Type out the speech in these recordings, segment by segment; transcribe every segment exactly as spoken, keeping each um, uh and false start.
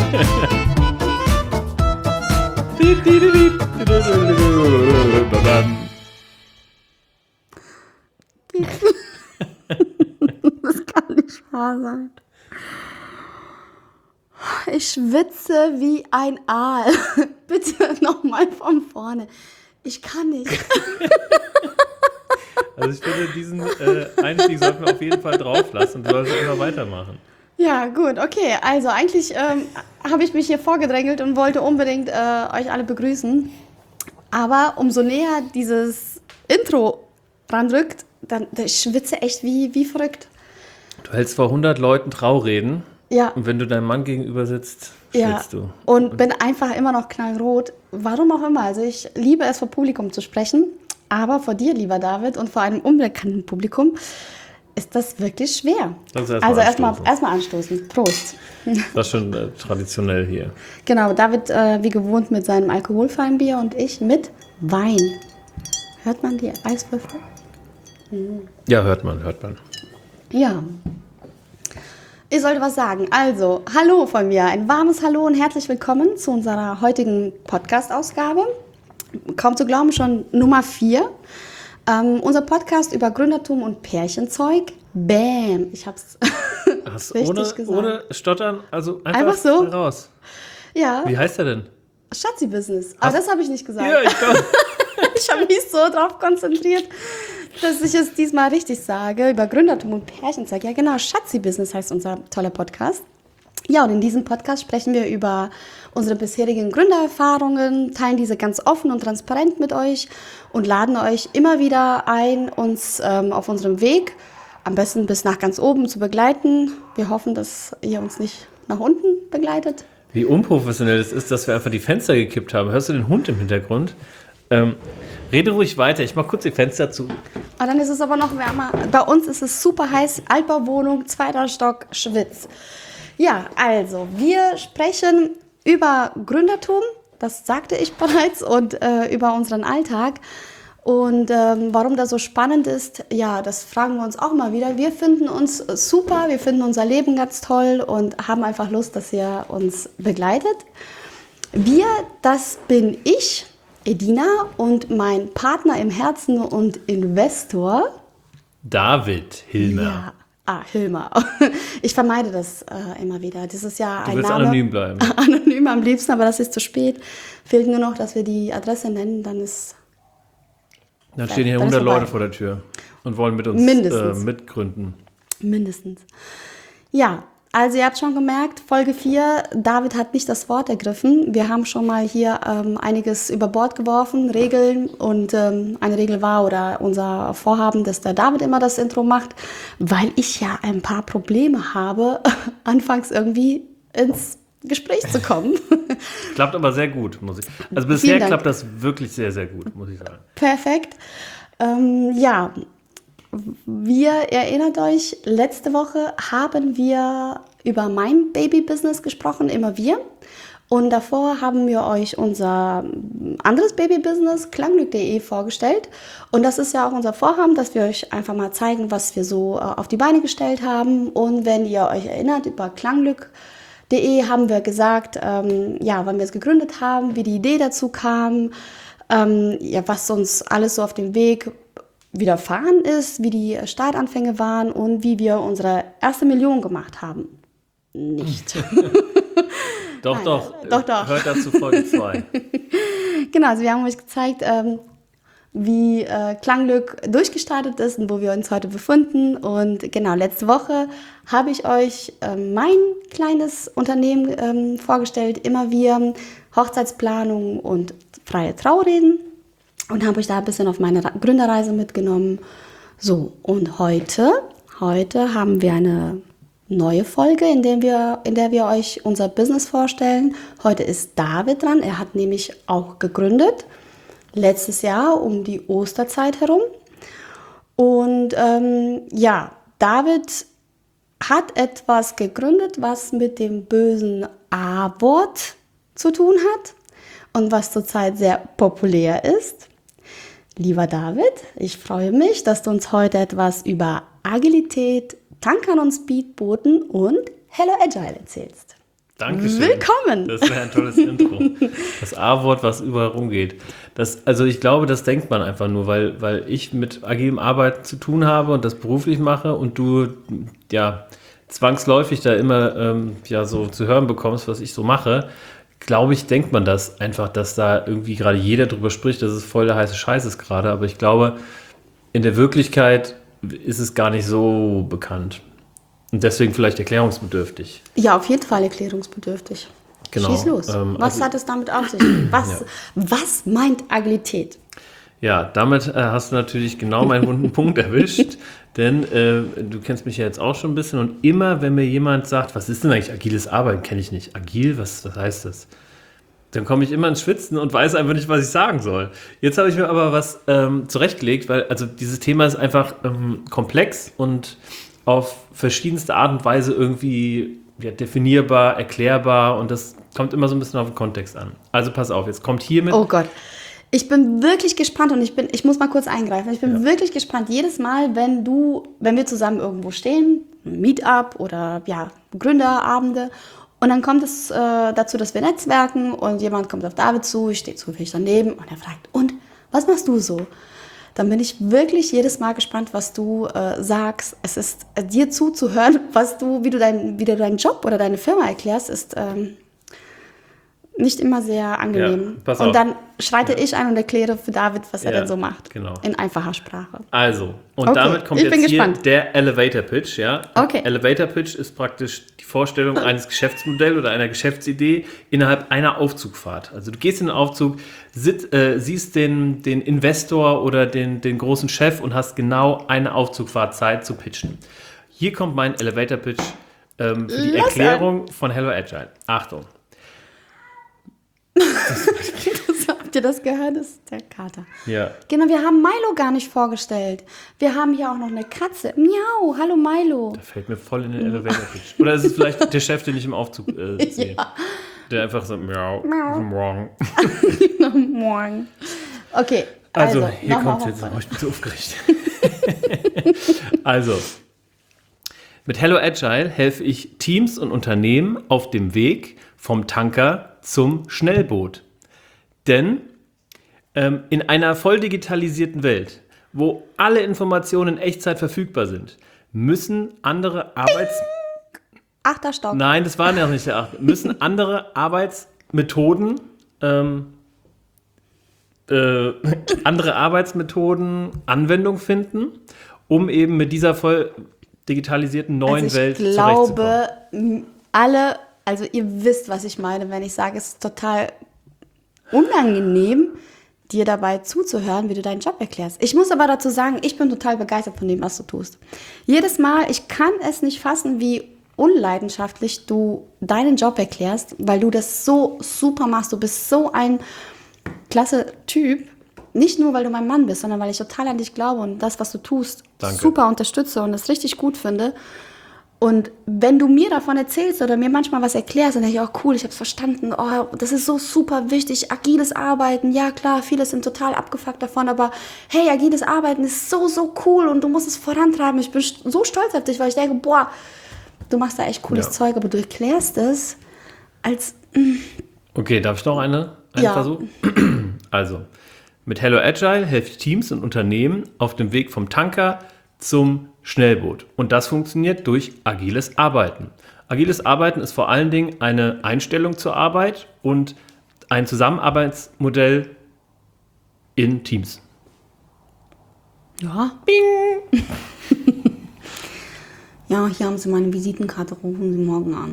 Das kann nicht wahr sein. Ich schwitze wie ein Aal. Bitte nochmal von vorne. Ich kann nicht. Also ich finde, diesen äh, Einstieg sollten wir auf jeden Fall drauf lassen. Du sollst immer weitermachen. Ja, gut, okay. Also eigentlich ähm, habe ich mich hier vorgedrängelt und wollte unbedingt äh, euch alle begrüßen. Aber umso näher dieses Intro ranrückt, dann ich schwitze echt wie, wie verrückt. Du hältst vor hundert Leuten Traureden. Ja. Und wenn du deinem Mann gegenüber sitzt, schwitzt ja. du. Und, und bin einfach immer noch knallrot. Warum auch immer. Also ich liebe es, vor Publikum zu sprechen. Aber vor dir, lieber David, und vor einem unbekannten Publikum ist das wirklich schwer. Also erstmal also erstmal anstoßen. erstmal anstoßen. Prost. Das ist schon äh, traditionell hier. Genau, David äh, wie gewohnt mit seinem alkoholfreien Bier und ich mit Wein. Hört man die Eiswürfel? Ja, hört man, hört man. Ja. Ich sollte was sagen. Also, hallo von mir. Ein warmes Hallo und herzlich willkommen zu unserer heutigen Podcast-Ausgabe. Kaum zu glauben, schon Nummer vier. Ähm, unser Podcast über Gründertum und Pärchenzeug. Bam! Ich hab's Hast richtig ohne, gesagt. ohne Stottern, also einfach, Einfach so? raus. Ja, Wie heißt er denn? Schatzi-Business. Aber das habe ich nicht gesagt. Ja, ich glaube. Ich habe mich so darauf konzentriert, dass ich es diesmal richtig sage, über Gründertum und Pärchenzeug. Ja genau, Schatzi-Business heißt unser toller Podcast. Ja, und in diesem Podcast sprechen wir über unsere bisherigen Gründererfahrungen, teilen diese ganz offen und transparent mit euch und laden euch immer wieder ein, uns ähm, auf unserem Weg, am besten bis nach ganz oben, zu begleiten. Wir hoffen, dass ihr uns nicht nach unten begleitet. Wie unprofessionell es ist, dass wir einfach die Fenster gekippt haben. Hörst du den Hund im Hintergrund? Ähm, rede ruhig weiter, ich mach kurz die Fenster zu. Ah, dann ist es aber noch wärmer. Bei uns ist es super heiß, Altbauwohnung, zweiter Stock, Schwitz. Ja, also, wir sprechen über Gründertum, das sagte ich bereits, und äh, über unseren Alltag. Und ähm, warum das so spannend ist, ja, das fragen wir uns auch mal wieder. Wir finden uns super, wir finden unser Leben ganz toll und haben einfach Lust, dass ihr uns begleitet. Wir, das bin ich, Edina, und mein Partner im Herzen und Investor, David Hilmer. ja, ah, Hilmer. Ich vermeide das äh, immer wieder. Das ist ja Du ein willst Name. anonym bleiben. Anonym am liebsten, aber das ist zu spät. Fehlt nur noch, dass wir die Adresse nennen, dann ist Dann stehen hier Dann ist hundert vorbei. Leute vor der Tür und wollen mit uns äh, Mindestens. mitgründen. mindestens. Ja, also ihr habt schon gemerkt, Folge vier, David hat nicht das Wort ergriffen. Wir haben schon mal hier ähm, einiges über Bord geworfen, Regeln, und ähm, eine Regel war oder unser Vorhaben, dass der David immer das Intro macht, weil ich ja ein paar Probleme habe, anfangs irgendwie ins Gespräch zu kommen. Klappt aber sehr gut, muss ich sagen. Also Vielen bisher Dank. klappt das wirklich sehr, sehr gut, muss ich sagen. Perfekt. Ähm, ja, wir erinnert euch, letzte Woche haben wir über mein Baby-Business gesprochen, immer wir. Und davor haben wir euch unser anderes Baby-Business, klangglück punkt de, vorgestellt. Und das ist ja auch unser Vorhaben, dass wir euch einfach mal zeigen, was wir so äh, auf die Beine gestellt haben. Und wenn ihr euch erinnert, über klangglück punkt de haben wir gesagt, ähm, ja, wann wir es gegründet haben, wie die Idee dazu kam, ähm, ja, was uns alles so auf dem Weg widerfahren ist, wie die Startanfänge waren und wie wir unsere erste Million gemacht haben. Nicht. Doch, Nein, doch. doch, doch. Hört dazu Folge zwei. Genau, also wir haben euch gezeigt, ähm, wie äh, Klangglück durchgestartet ist und wo wir uns heute befinden. Und genau, letzte Woche habe ich euch ähm, mein kleines Unternehmen ähm, vorgestellt, immer wir, Hochzeitsplanung und freie Traureden, und habe euch da ein bisschen auf meine Ra- Gründerreise mitgenommen. So, und heute, heute haben wir eine neue Folge, in der wir, in der wir euch unser Business vorstellen. Heute ist David dran, er hat nämlich auch gegründet. Letztes Jahr um die Osterzeit herum. Und ähm, ja, David hat etwas gegründet, was mit dem bösen A-Wort zu tun hat und was zurzeit sehr populär ist. Lieber David, ich freue mich, dass du uns heute etwas über Agilität, Tankern und Speedbooten und Hello Agile erzählst. Dankeschön. Willkommen. Das wäre ein tolles Intro. Das A-Wort, was überall rumgeht. Das, also ich glaube, das denkt man einfach nur, weil, weil ich mit agilem Arbeiten zu tun habe und das beruflich mache und du ja zwangsläufig da immer ähm, ja, so zu hören bekommst, was ich so mache. Glaube ich, denkt man das einfach, dass da irgendwie gerade jeder drüber spricht, dass es voll der heiße Scheiß ist gerade. Aber ich glaube, in der Wirklichkeit ist es gar nicht so bekannt. Und deswegen vielleicht erklärungsbedürftig. Ja, auf jeden Fall erklärungsbedürftig. Genau. Schieß los. Ähm, was also, hat es damit auf sich? Was, Ja. was meint Agilität? Ja, damit äh, hast du natürlich genau meinen wunden Punkt erwischt. Denn äh, du kennst mich ja jetzt auch schon ein bisschen. Und immer, wenn mir jemand sagt, was ist denn eigentlich agiles Arbeiten, kenne ich nicht. Agil, was, was heißt das? Dann komme ich immer ins Schwitzen und weiß einfach nicht, was ich sagen soll. Jetzt habe ich mir aber was ähm, zurechtgelegt, weil also dieses Thema ist einfach ähm, komplex und auf verschiedenste Art und Weise irgendwie ja, definierbar, erklärbar und das kommt immer so ein bisschen auf den Kontext an. Also pass auf, jetzt kommt hiermit... Oh Gott. Ich bin wirklich gespannt und ich bin, ich muss mal kurz eingreifen. Ich bin Ja. wirklich gespannt. Jedes Mal, wenn du, wenn wir zusammen irgendwo stehen, ein Meetup oder ja, Gründerabende, und dann kommt es äh, dazu, dass wir netzwerken und jemand kommt auf David zu, ich stehe zufällig daneben und er fragt, und was machst du so? Dann bin ich wirklich jedes Mal gespannt, was du äh, sagst. Es ist äh, dir zuzuhören, was du, wie du dein, wie du deinen Job oder deine Firma erklärst, ist ähm, nicht immer sehr angenehm. Ja, pass auf. Und dann schreite ich ein und erkläre für David, was er Ja, denn so macht. genau. In einfacher Sprache. Also, und Okay, damit kommt ich jetzt bin hier gespannt. der Elevator Pitch, ja. Okay. Elevator Pitch ist praktisch die Vorstellung eines Geschäftsmodells oder einer Geschäftsidee innerhalb einer Aufzugfahrt. Also du gehst in den Aufzug, sit, äh, siehst den, den Investor oder den, den großen Chef und hast genau eine Aufzugfahrt Zeit zu pitchen. Hier kommt mein Elevator Pitch ähm, für die Lass Erklärung von Hello Agile. Achtung. Habt ihr das gehört? Das ist der Kater. Ja. Genau, wir haben Milo gar nicht vorgestellt. Wir haben hier auch noch eine Katze. Miau, hallo Milo. Da fällt mir voll in den Elevator Pitch. Oder ist es vielleicht der Chef, den ich im Aufzug äh, sehe? Ja. Der einfach so, miau, Miau. morgen. Morgen. Okay, Also, also, hier nochmal kommt jetzt. von Oh, ich bin so aufgeregt. Also, mit Hello Agile helfe ich Teams und Unternehmen auf dem Weg vom Tanker zum Schnellboot. Denn ähm, in einer voll digitalisierten Welt, wo alle Informationen in Echtzeit verfügbar sind, müssen andere Arbeits... Achter Stock. Nein, das war noch nicht der achte. Müssen andere Arbeitsmethoden, ähm, äh, andere Arbeitsmethoden Anwendung finden, um eben mit dieser voll digitalisierten neuen Also Welt ich zurechtzukommen. glaube, m- alle, also ihr wisst, was ich meine, wenn ich sage, es ist total unangenehm, dir dabei zuzuhören, wie du deinen Job erklärst. Ich muss aber dazu sagen, ich bin total begeistert von dem, was du tust. Jedes Mal, ich kann es nicht fassen, wie unleidenschaftlich du deinen Job erklärst, weil du das so super machst. Du bist so ein klasse Typ. Nicht nur, weil du mein Mann bist, sondern weil ich total an dich glaube und das, was du tust, Danke. super unterstütze und das richtig gut finde. Und wenn du mir davon erzählst oder mir manchmal was erklärst, dann denke ich auch, cool, ich habe es verstanden. Oh, das ist so super wichtig. Agiles Arbeiten, ja klar, viele sind total abgefuckt davon, aber hey, agiles Arbeiten ist so, so cool und du musst es vorantreiben. Ich bin so stolz auf dich, weil ich denke, boah, du machst da echt cooles Ja. Zeug, aber du erklärst es als... Okay, darf ich noch eine, einen Ja. Versuch? Also, mit Hello Agile helfe ich Teams und Unternehmen auf dem Weg vom Tanker zum Schnellboot. Und das funktioniert durch agiles Arbeiten. Agiles Arbeiten ist vor allen Dingen eine Einstellung zur Arbeit und ein Zusammenarbeitsmodell in Teams. Ja. Bing. Ja, hier haben Sie meine Visitenkarte, rufen Sie morgen an.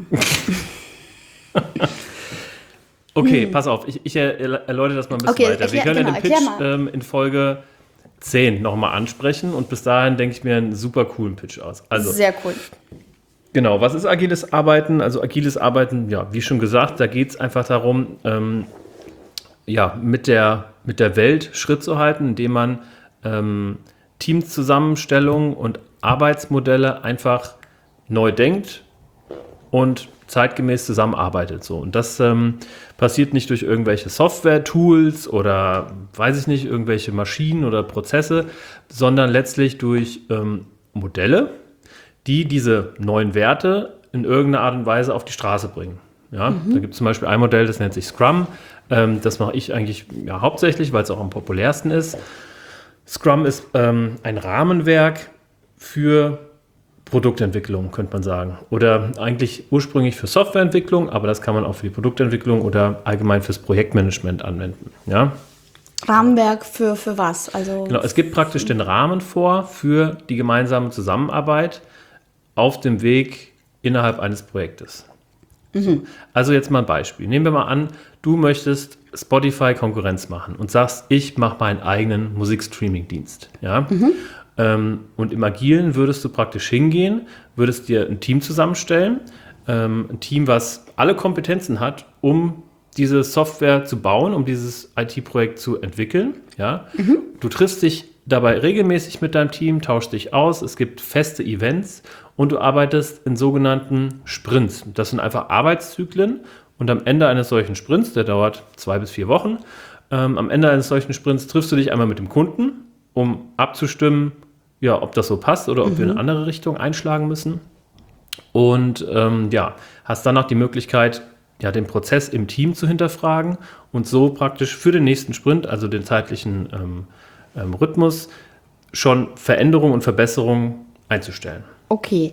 Okay, pass auf, ich, ich er- erläutere das mal ein bisschen Okay, weiter. Wir erklär- können genau, ja den erklär Pitch mal. ähm, in Folge zehn nochmal ansprechen und bis dahin denke ich mir einen super coolen Pitch aus. Also, Sehr cool. genau, was ist agiles Arbeiten? Also agiles Arbeiten, ja, wie schon gesagt, da geht es einfach darum, ähm, ja, mit der, mit der Welt Schritt zu halten, indem man ähm, Teamzusammenstellungen und Arbeitsmodelle einfach neu denkt und zeitgemäß zusammenarbeitet. So. Und das ähm, passiert nicht durch irgendwelche Software-Tools oder, weiß ich nicht, irgendwelche Maschinen oder Prozesse, sondern letztlich durch ähm, Modelle, die diese neuen Werte in irgendeiner Art und Weise auf die Straße bringen. Ja? Mhm. Da gibt es zum Beispiel ein Modell, das nennt sich Scrum. Ähm, das mache ich eigentlich ja, hauptsächlich, weil es auch am populärsten ist. Scrum ist ähm, ein Rahmenwerk für Produktentwicklung, könnte man sagen. Oder eigentlich ursprünglich für Softwareentwicklung, aber das kann man auch für die Produktentwicklung oder allgemein fürs Projektmanagement anwenden. Ja? Rahmenwerk für, für was? Also genau, es gibt praktisch den Rahmen vor für die gemeinsame Zusammenarbeit auf dem Weg innerhalb eines Projektes. Mhm. So. Also jetzt mal ein Beispiel. Nehmen wir mal an, du möchtest Spotify Konkurrenz machen und sagst, ich mache meinen eigenen Musikstreaming-Dienst. Ja? Mhm. Ähm, und im Agilen würdest du praktisch hingehen, würdest dir ein Team zusammenstellen, ähm, ein Team, was alle Kompetenzen hat, um diese Software zu bauen, um dieses I T-Projekt zu entwickeln. Ja? Mhm. Du triffst dich dabei regelmäßig mit deinem Team, tauschst dich aus, es gibt feste Events und du arbeitest in sogenannten Sprints. Das sind einfach Arbeitszyklen und am Ende eines solchen Sprints, der dauert zwei bis vier Wochen, ähm, am Ende eines solchen Sprints triffst du dich einmal mit dem Kunden, um abzustimmen, ja, ob das so passt oder ob mhm. wir in eine andere Richtung einschlagen müssen. Und ähm, ja, hast dann noch die Möglichkeit, ja, den Prozess im Team zu hinterfragen und so praktisch für den nächsten Sprint, also den zeitlichen ähm, ähm, Rhythmus, schon Veränderungen und Verbesserungen einzustellen. Okay.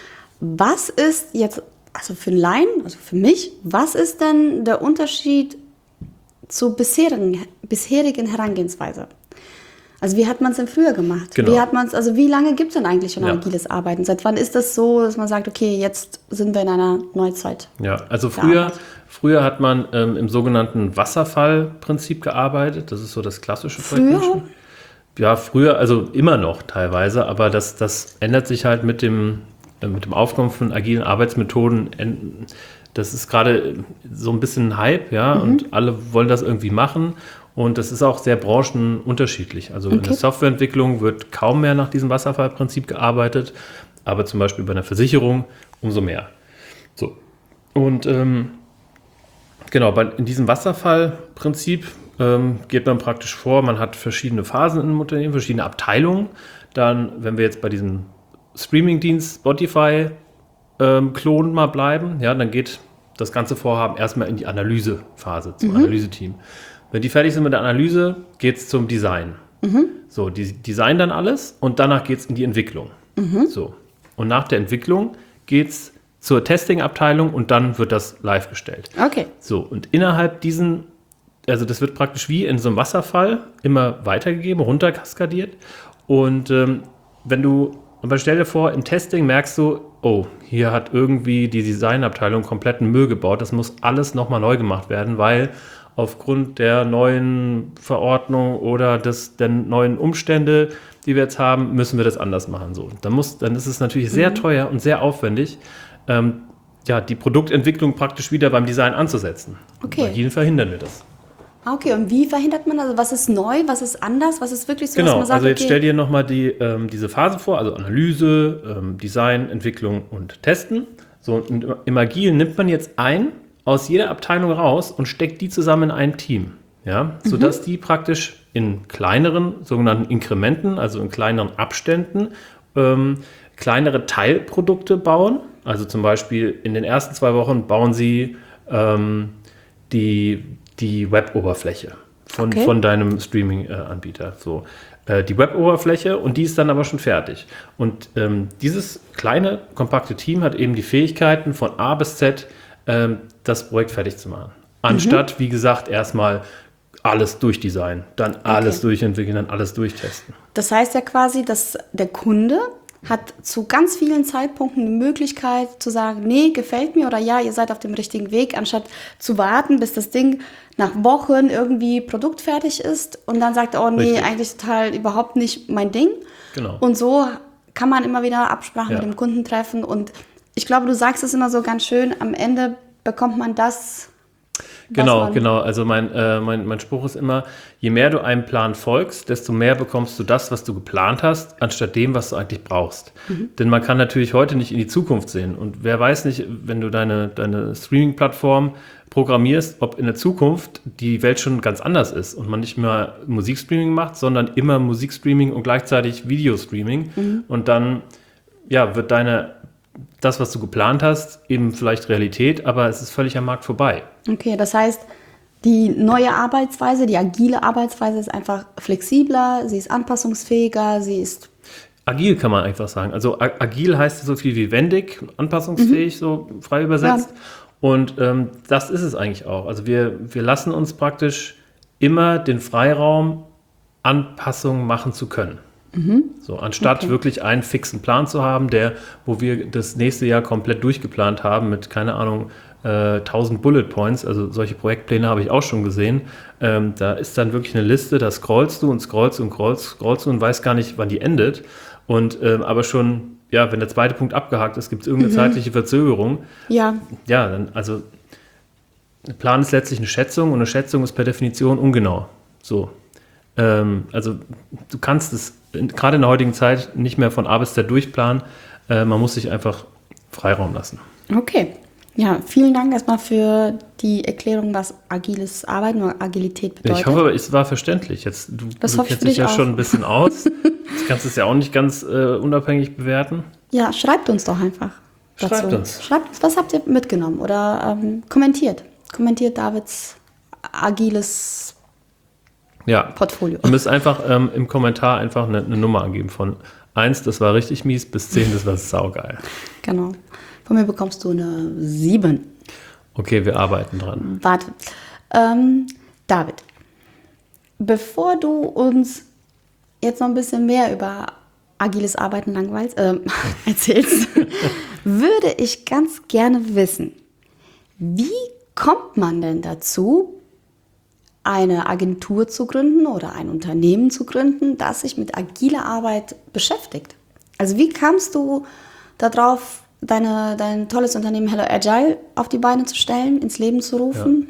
Was ist jetzt, also für einen Laien, also für mich, was ist denn der Unterschied zur bisherigen, bisherigen Herangehensweise? Also wie hat man es denn früher gemacht? Genau. Wie hat man es, also wie lange gibt es denn eigentlich schon ja. agiles Arbeiten? Seit wann ist das so, dass man sagt, okay, jetzt sind wir in einer Neuzeit? Ja, also früher, früher hat man ähm, im sogenannten Wasserfallprinzip gearbeitet. Das ist so das klassische Projektmanagement. Ja, früher, also immer noch teilweise, aber das, das ändert sich halt mit dem, äh, mit dem Aufkommen von agilen Arbeitsmethoden. Das ist gerade so ein bisschen ein Hype, ja, mhm. und alle wollen das irgendwie machen. Und das ist auch sehr branchenunterschiedlich. Also okay. in der Softwareentwicklung wird kaum mehr nach diesem Wasserfallprinzip gearbeitet, aber zum Beispiel bei einer Versicherung umso mehr. So. Und ähm, genau, bei, in diesem Wasserfallprinzip ähm, geht man praktisch vor, man hat verschiedene Phasen im Unternehmen, verschiedene Abteilungen. Dann, wenn wir jetzt bei diesem Streaming-Dienst Spotify ähm, Klon mal bleiben, ja, dann geht das ganze Vorhaben erstmal in die Analysephase, zum mhm. Analyseteam. Wenn die fertig sind mit der Analyse, geht es zum Design. Mhm. So, die designen dann alles und danach geht es in die Entwicklung. Mhm. So. Und nach der Entwicklung geht es zur Testing-Abteilung und dann wird das live gestellt. Okay. So, und innerhalb diesen, also das wird praktisch wie in so einem Wasserfall immer weitergegeben, runterkaskadiert. Und ähm, wenn du, aber stell dir vor, im Testing merkst du, oh, hier hat irgendwie die Designabteilung kompletten Müll gebaut, das muss alles nochmal neu gemacht werden, weil aufgrund der neuen Verordnung oder des, der neuen Umstände, die wir jetzt haben, müssen wir das anders machen. So, dann, muss, dann ist es natürlich sehr mhm. teuer und sehr aufwendig, ähm, ja, die Produktentwicklung praktisch wieder beim Design anzusetzen. Okay. Bei Agil verhindern wir das. Okay, und wie verhindert man das? Also was ist neu, was ist anders, was ist wirklich so, genau, dass man sagt, also jetzt okay, stell dir nochmal die, ähm, diese Phasen vor, also Analyse, ähm, Design, Entwicklung und Testen. So, und im Agil nimmt man jetzt ein aus jeder Abteilung raus und steckt die zusammen in ein Team, ja, sodass mhm. die praktisch in kleineren, sogenannten Inkrementen, also in kleineren Abständen, ähm, kleinere Teilprodukte bauen. Also zum Beispiel in den ersten zwei Wochen bauen sie ähm, die, die Web-Oberfläche von, okay. von deinem Streaming-Anbieter. So, äh, die Web-Oberfläche und die ist dann aber schon fertig. Und ähm, dieses kleine, kompakte Team hat eben die Fähigkeiten von A bis Z, ähm, das Projekt fertig zu machen. Anstatt, mhm. wie gesagt, erstmal alles durchdesignen, dann alles okay. durchentwickeln, dann alles durchtesten. Das heißt ja quasi, dass der Kunde hat zu ganz vielen Zeitpunkten die Möglichkeit zu sagen, nee, gefällt mir oder ja, ihr seid auf dem richtigen Weg, anstatt zu warten, bis das Ding nach Wochen irgendwie produktfertig ist und dann sagt, oh nee, Richtig. eigentlich total überhaupt nicht mein Ding. Genau. Und so kann man immer wieder Absprachen ja. mit dem Kunden treffen und ich glaube, du sagst es immer so ganz schön, am Ende bekommt man das. Genau, genau. Also mein, äh, mein, mein Spruch ist immer, je mehr du einem Plan folgst, desto mehr bekommst du das, was du geplant hast, anstatt dem, was du eigentlich brauchst. Mhm. Denn man kann natürlich heute nicht in die Zukunft sehen. Und wer weiß nicht, wenn du deine, deine Streaming-Plattform programmierst, ob in der Zukunft die Welt schon ganz anders ist und man nicht mehr Musikstreaming macht, sondern immer Musikstreaming und gleichzeitig Videostreaming. Mhm. Und dann ja, wird deine das, was du geplant hast, eben vielleicht Realität, aber es ist völlig am Markt vorbei. Okay, das heißt, die neue Arbeitsweise, die agile Arbeitsweise ist einfach flexibler, sie ist anpassungsfähiger, sie ist... Agil kann man einfach sagen. Also ag- agil heißt so viel wie wendig, anpassungsfähig, mhm. so frei übersetzt. Ja. Und ähm, das ist es eigentlich auch. Also wir, wir lassen uns praktisch immer den Freiraum, Anpassungen machen zu können. Mhm. So, anstatt okay. wirklich einen fixen Plan zu haben, der, wo wir das nächste Jahr komplett durchgeplant haben mit, keine Ahnung, äh, tausend Bullet Points, also solche Projektpläne habe ich auch schon gesehen. Ähm, da ist dann wirklich eine Liste, da scrollst du und scrollst und scrollst, scrollst du und weißt gar nicht, wann die endet. Und ähm, aber schon, ja, wenn der zweite Punkt abgehakt ist, gibt es irgendeine mhm. zeitliche Verzögerung. Ja. Ja, dann, also ein Plan ist letztlich eine Schätzung und eine Schätzung ist per Definition ungenau. So. Ähm, also du kannst es in, gerade in der heutigen Zeit nicht mehr von A bis Z durchplanen. Äh, man muss sich einfach Freiraum lassen. Okay. Ja, vielen Dank erstmal für die Erklärung, was agiles Arbeiten oder Agilität bedeutet. Ich hoffe, es war verständlich. Jetzt, du das du kennst dich ja auch. schon ein bisschen aus. Du kannst es ja auch nicht ganz äh, unabhängig bewerten. Ja, schreibt uns doch einfach dazu. Schreibt uns. Schreibt uns, was habt ihr mitgenommen oder ähm, kommentiert. Kommentiert Davids agiles ja. Portfolio. Ihr müsst einfach ähm, im Kommentar einfach eine, eine Nummer angeben von eins, das war richtig mies, bis zehn, das war saugeil. Genau. Von mir bekommst du eine sieben. Okay, wir arbeiten dran. Warte. Ähm, David, bevor du uns jetzt noch ein bisschen mehr über agiles Arbeiten langweilst, äh, erzählst, würde ich ganz gerne wissen, wie kommt man denn dazu, eine Agentur zu gründen oder ein Unternehmen zu gründen, das sich mit agiler Arbeit beschäftigt? Also wie kamst du darauf, deine, dein tolles Unternehmen Hello Agile auf die Beine zu stellen, ins Leben zu rufen?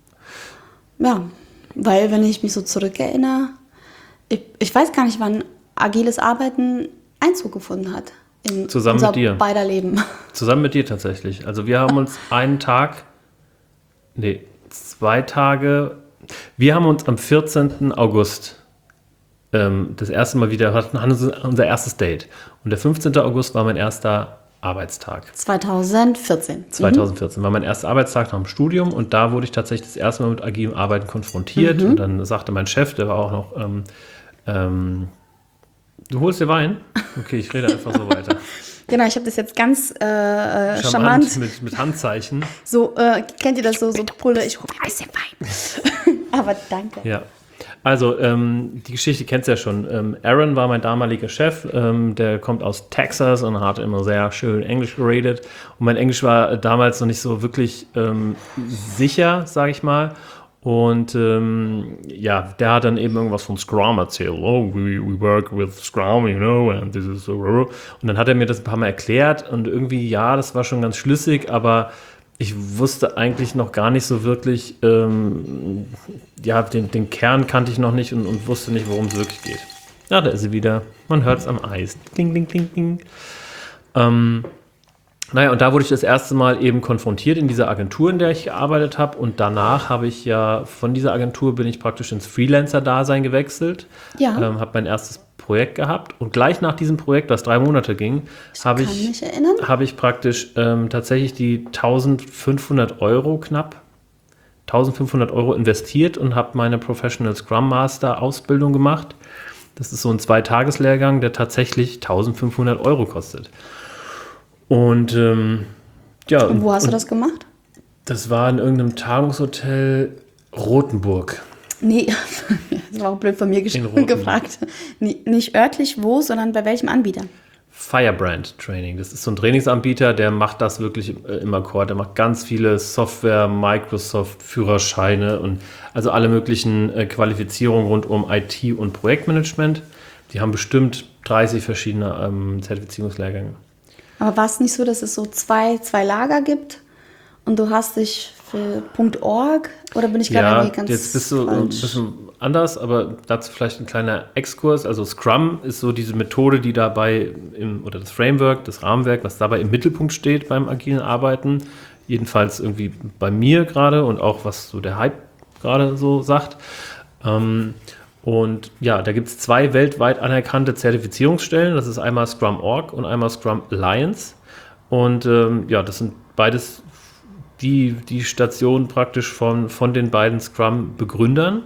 Ja, ja, weil wenn ich mich so zurückerinnere, ich, ich weiß gar nicht, wann agiles Arbeiten Einzug gefunden hat in Zusammen unser mit dir. beider Leben. Zusammen mit dir tatsächlich. Also wir haben uns einen Tag, nee, zwei Tage, wir haben uns am vierzehnten August ähm, das erste Mal wieder, hatten unser erstes Date. Und der fünfzehnten August war mein erster Arbeitstag. zweitausendvierzehn. zweitausendvierzehn mhm. war mein erster Arbeitstag nach dem Studium und da wurde ich tatsächlich das erste Mal mit agilem Arbeiten konfrontiert. Mhm. Und dann sagte mein Chef, der war auch noch, ähm, ähm, du holst dir Wein? Okay, ich rede einfach so weiter. Genau, ich habe das jetzt ganz äh, charmant. charmant mit, mit Handzeichen. So, äh, kennt ihr das so, so Pulle, ich hole mir ein bisschen Wein. Aber danke. Ja. Also, ähm, die Geschichte kennst du ja schon. Ähm, Aaron war mein damaliger Chef, ähm, der kommt aus Texas und hat immer sehr schön Englisch geredet. Und mein Englisch war damals noch nicht so wirklich ähm, sicher, sage ich mal. Und ähm, ja, der hat dann eben irgendwas von Scrum erzählt. Oh, we, we work with Scrum, you know, and this is so. Und dann hat er mir das ein paar Mal erklärt und irgendwie, ja, das war schon ganz schlüssig, aber ich wusste eigentlich noch gar nicht so wirklich, ähm, ja, den, den Kern kannte ich noch nicht und, und wusste nicht, worum es wirklich geht. Ja, da ist sie wieder. Man hört es am Eis. Ding, ding, ding, ding. Ähm, naja, und da wurde ich das erste Mal eben konfrontiert in dieser Agentur, in der ich gearbeitet habe. Und danach habe ich ja, von dieser Agentur bin ich praktisch ins Freelancer-Dasein gewechselt. Ja. Ähm, habe mein erstes Projekt gehabt und gleich nach diesem Projekt, was drei Monate ging, habe ich, hab ich praktisch ähm, tatsächlich die eintausendfünfhundert Euro knapp, eintausendfünfhundert Euro investiert und habe meine Professional Scrum Master Ausbildung gemacht. Das ist so ein Zweitageslehrgang, der tatsächlich eintausendfünfhundert Euro kostet. Und ähm, ja. Und wo hast und du das gemacht? Das war in irgendeinem Tagungshotel Rothenburg. Nee, das war auch blöd von mir gesch- gefragt. Nee, nicht örtlich wo, sondern bei welchem Anbieter? Firebrand Training. Das ist so ein Trainingsanbieter, der macht das wirklich äh, im Akkord. Der macht ganz viele Software, Microsoft, Führerscheine und also alle möglichen äh, Qualifizierungen rund um I T und Projektmanagement. Die haben bestimmt dreißig verschiedene ähm, Zertifizierungslehrgänge. Aber war es nicht so, dass es so zwei, zwei Lager gibt und du hast dich für .org oder bin ich gerade ja, irgendwie ganz jetzt bist du falsch? ein bisschen anders, aber dazu vielleicht ein kleiner Exkurs. Also Scrum ist so diese Methode, die dabei, im, oder das Framework, das Rahmenwerk, was dabei im Mittelpunkt steht beim agilen Arbeiten. Jedenfalls irgendwie bei mir gerade und auch was so der Hype gerade so sagt. Ähm, und ja, da gibt es zwei weltweit anerkannte Zertifizierungsstellen. Das ist einmal Scrum Punkt org und einmal Scrum Alliance. Und ähm, ja, das sind beides die, die Stationen praktisch von, von den beiden Scrum-Begründern.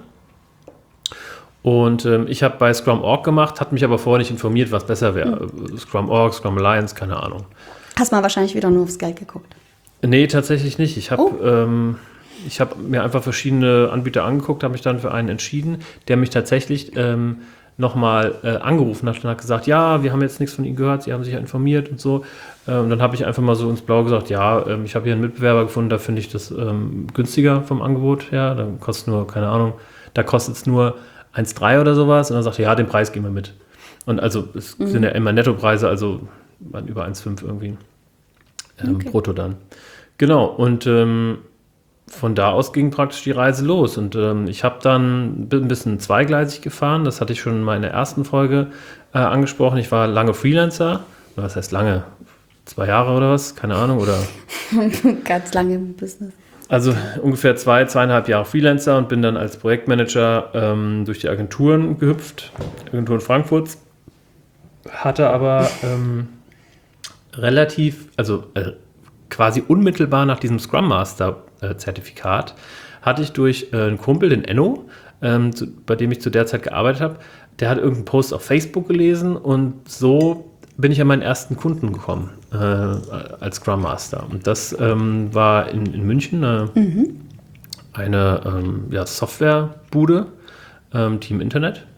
Und ähm, ich habe bei Scrum Punkt org gemacht, hat mich aber vorher nicht informiert, was besser wäre. Mhm. Scrum Punkt org, Scrum Alliance, keine Ahnung. Hast mal wahrscheinlich wieder nur aufs Geld geguckt. Nee, tatsächlich nicht. Ich habe oh. ähm, hab mir einfach verschiedene Anbieter angeguckt, habe mich dann für einen entschieden, der mich tatsächlich ähm, nochmal äh, angerufen hat und hat gesagt, ja, wir haben jetzt nichts von Ihnen gehört, Sie haben sich ja informiert und so. Äh, und dann habe ich einfach mal so ins Blaue gesagt, ja, ähm, ich habe hier einen Mitbewerber gefunden, da finde ich das ähm, günstiger vom Angebot her. Dann kostet nur, keine Ahnung, da kostet es nur eins Komma drei oder sowas. Und dann sagte er, ja, den Preis gehen wir mit. Und also es mhm. sind ja immer Nettopreise, also über eins Komma fünf irgendwie ähm, okay. brutto dann. Genau, und ähm, von da aus ging praktisch die Reise los. Und ähm, ich habe dann ein bisschen zweigleisig gefahren. Das hatte ich schon mal in der ersten Folge äh, angesprochen. Ich war lange Freelancer. Was heißt lange? Zwei Jahre oder was? Keine Ahnung. Oder ganz lange im Business. Also ungefähr zwei, zweieinhalb Jahre Freelancer und bin dann als Projektmanager ähm, durch die Agenturen gehüpft. Agenturen Frankfurts. Hatte aber ähm, relativ, also äh, quasi unmittelbar nach diesem Scrum Master Zertifikat, hatte ich durch äh, einen Kumpel, den Enno, ähm, zu, bei dem ich zu der Zeit gearbeitet habe, der hat irgendeinen Post auf Facebook gelesen und so bin ich an meinen ersten Kunden gekommen äh, als Scrum Master. Und das ähm, war in, in München äh, mhm. eine ähm, ja, Softwarebude, ähm, Team Internet.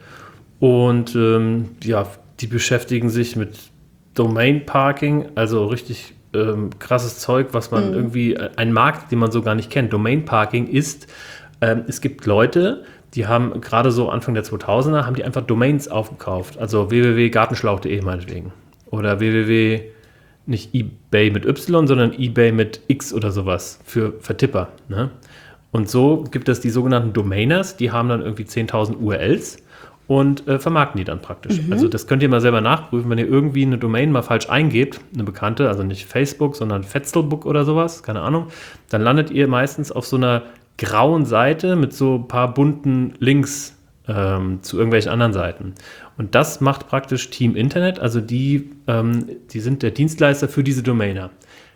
Und ähm, ja, die beschäftigen sich mit Domain Parking, also richtig Ähm, krasses Zeug, was man mhm. irgendwie, ein Markt, den man so gar nicht kennt. Domain Parking ist, ähm, es gibt Leute, die haben gerade so Anfang der zweitausender, haben die einfach Domains aufgekauft. Also w w w punkt gartenschlauch punkt de meinetwegen. Oder w w w, nicht eBay mit Y, sondern eBay mit X oder sowas für Vertipper. Ne? Und so gibt es die sogenannten Domainers, die haben dann irgendwie zehntausend U R Ls und äh, vermarkten die dann praktisch. Mhm. Also das könnt ihr mal selber nachprüfen, wenn ihr irgendwie eine Domain mal falsch eingebt, eine bekannte, also nicht Facebook, sondern Fetzelbook oder sowas, keine Ahnung, dann landet ihr meistens auf so einer grauen Seite mit so ein paar bunten Links ähm, zu irgendwelchen anderen Seiten. Und das macht praktisch Team Internet, also die, ähm, die sind der Dienstleister für diese Domainer.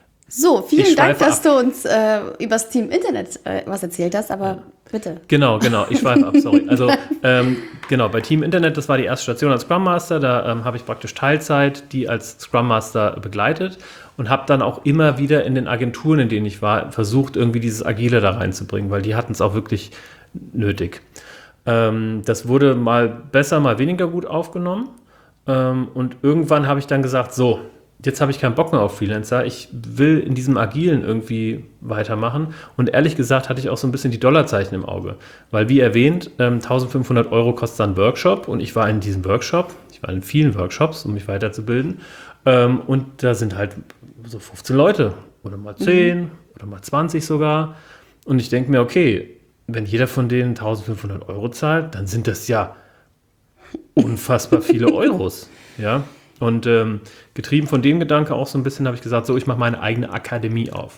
So, vielen Dank, dass ab. du uns äh, über das Team Internet äh, was erzählt hast, aber ja. bitte. Genau, genau, ich schweife ab, sorry. Also ähm, genau, bei Team Internet, das war die erste Station als Scrum Master, da ähm, habe ich praktisch Teilzeit die als Scrum Master begleitet und habe dann auch immer wieder in den Agenturen, in denen ich war, versucht, irgendwie dieses Agile da reinzubringen, weil die hatten es auch wirklich nötig. Ähm, das wurde mal besser, mal weniger gut aufgenommen ähm, und irgendwann habe ich dann gesagt, so, jetzt habe ich keinen Bock mehr auf Freelancer, ich will in diesem Agilen irgendwie weitermachen und ehrlich gesagt hatte ich auch so ein bisschen die Dollarzeichen im Auge, weil wie erwähnt, ähm, eintausendfünfhundert Euro kostet dann ein Workshop und ich war in diesem Workshop, ich war in vielen Workshops, um mich weiterzubilden ähm, und da sind halt so fünfzehn Leute oder mal zehn mhm. oder mal zwanzig sogar und ich denke mir, okay, wenn jeder von denen eintausendfünfhundert Euro zahlt, dann sind das ja unfassbar viele Euros, ja. Und ähm, getrieben von dem Gedanke auch so ein bisschen habe ich gesagt, so, ich mache meine eigene Akademie auf.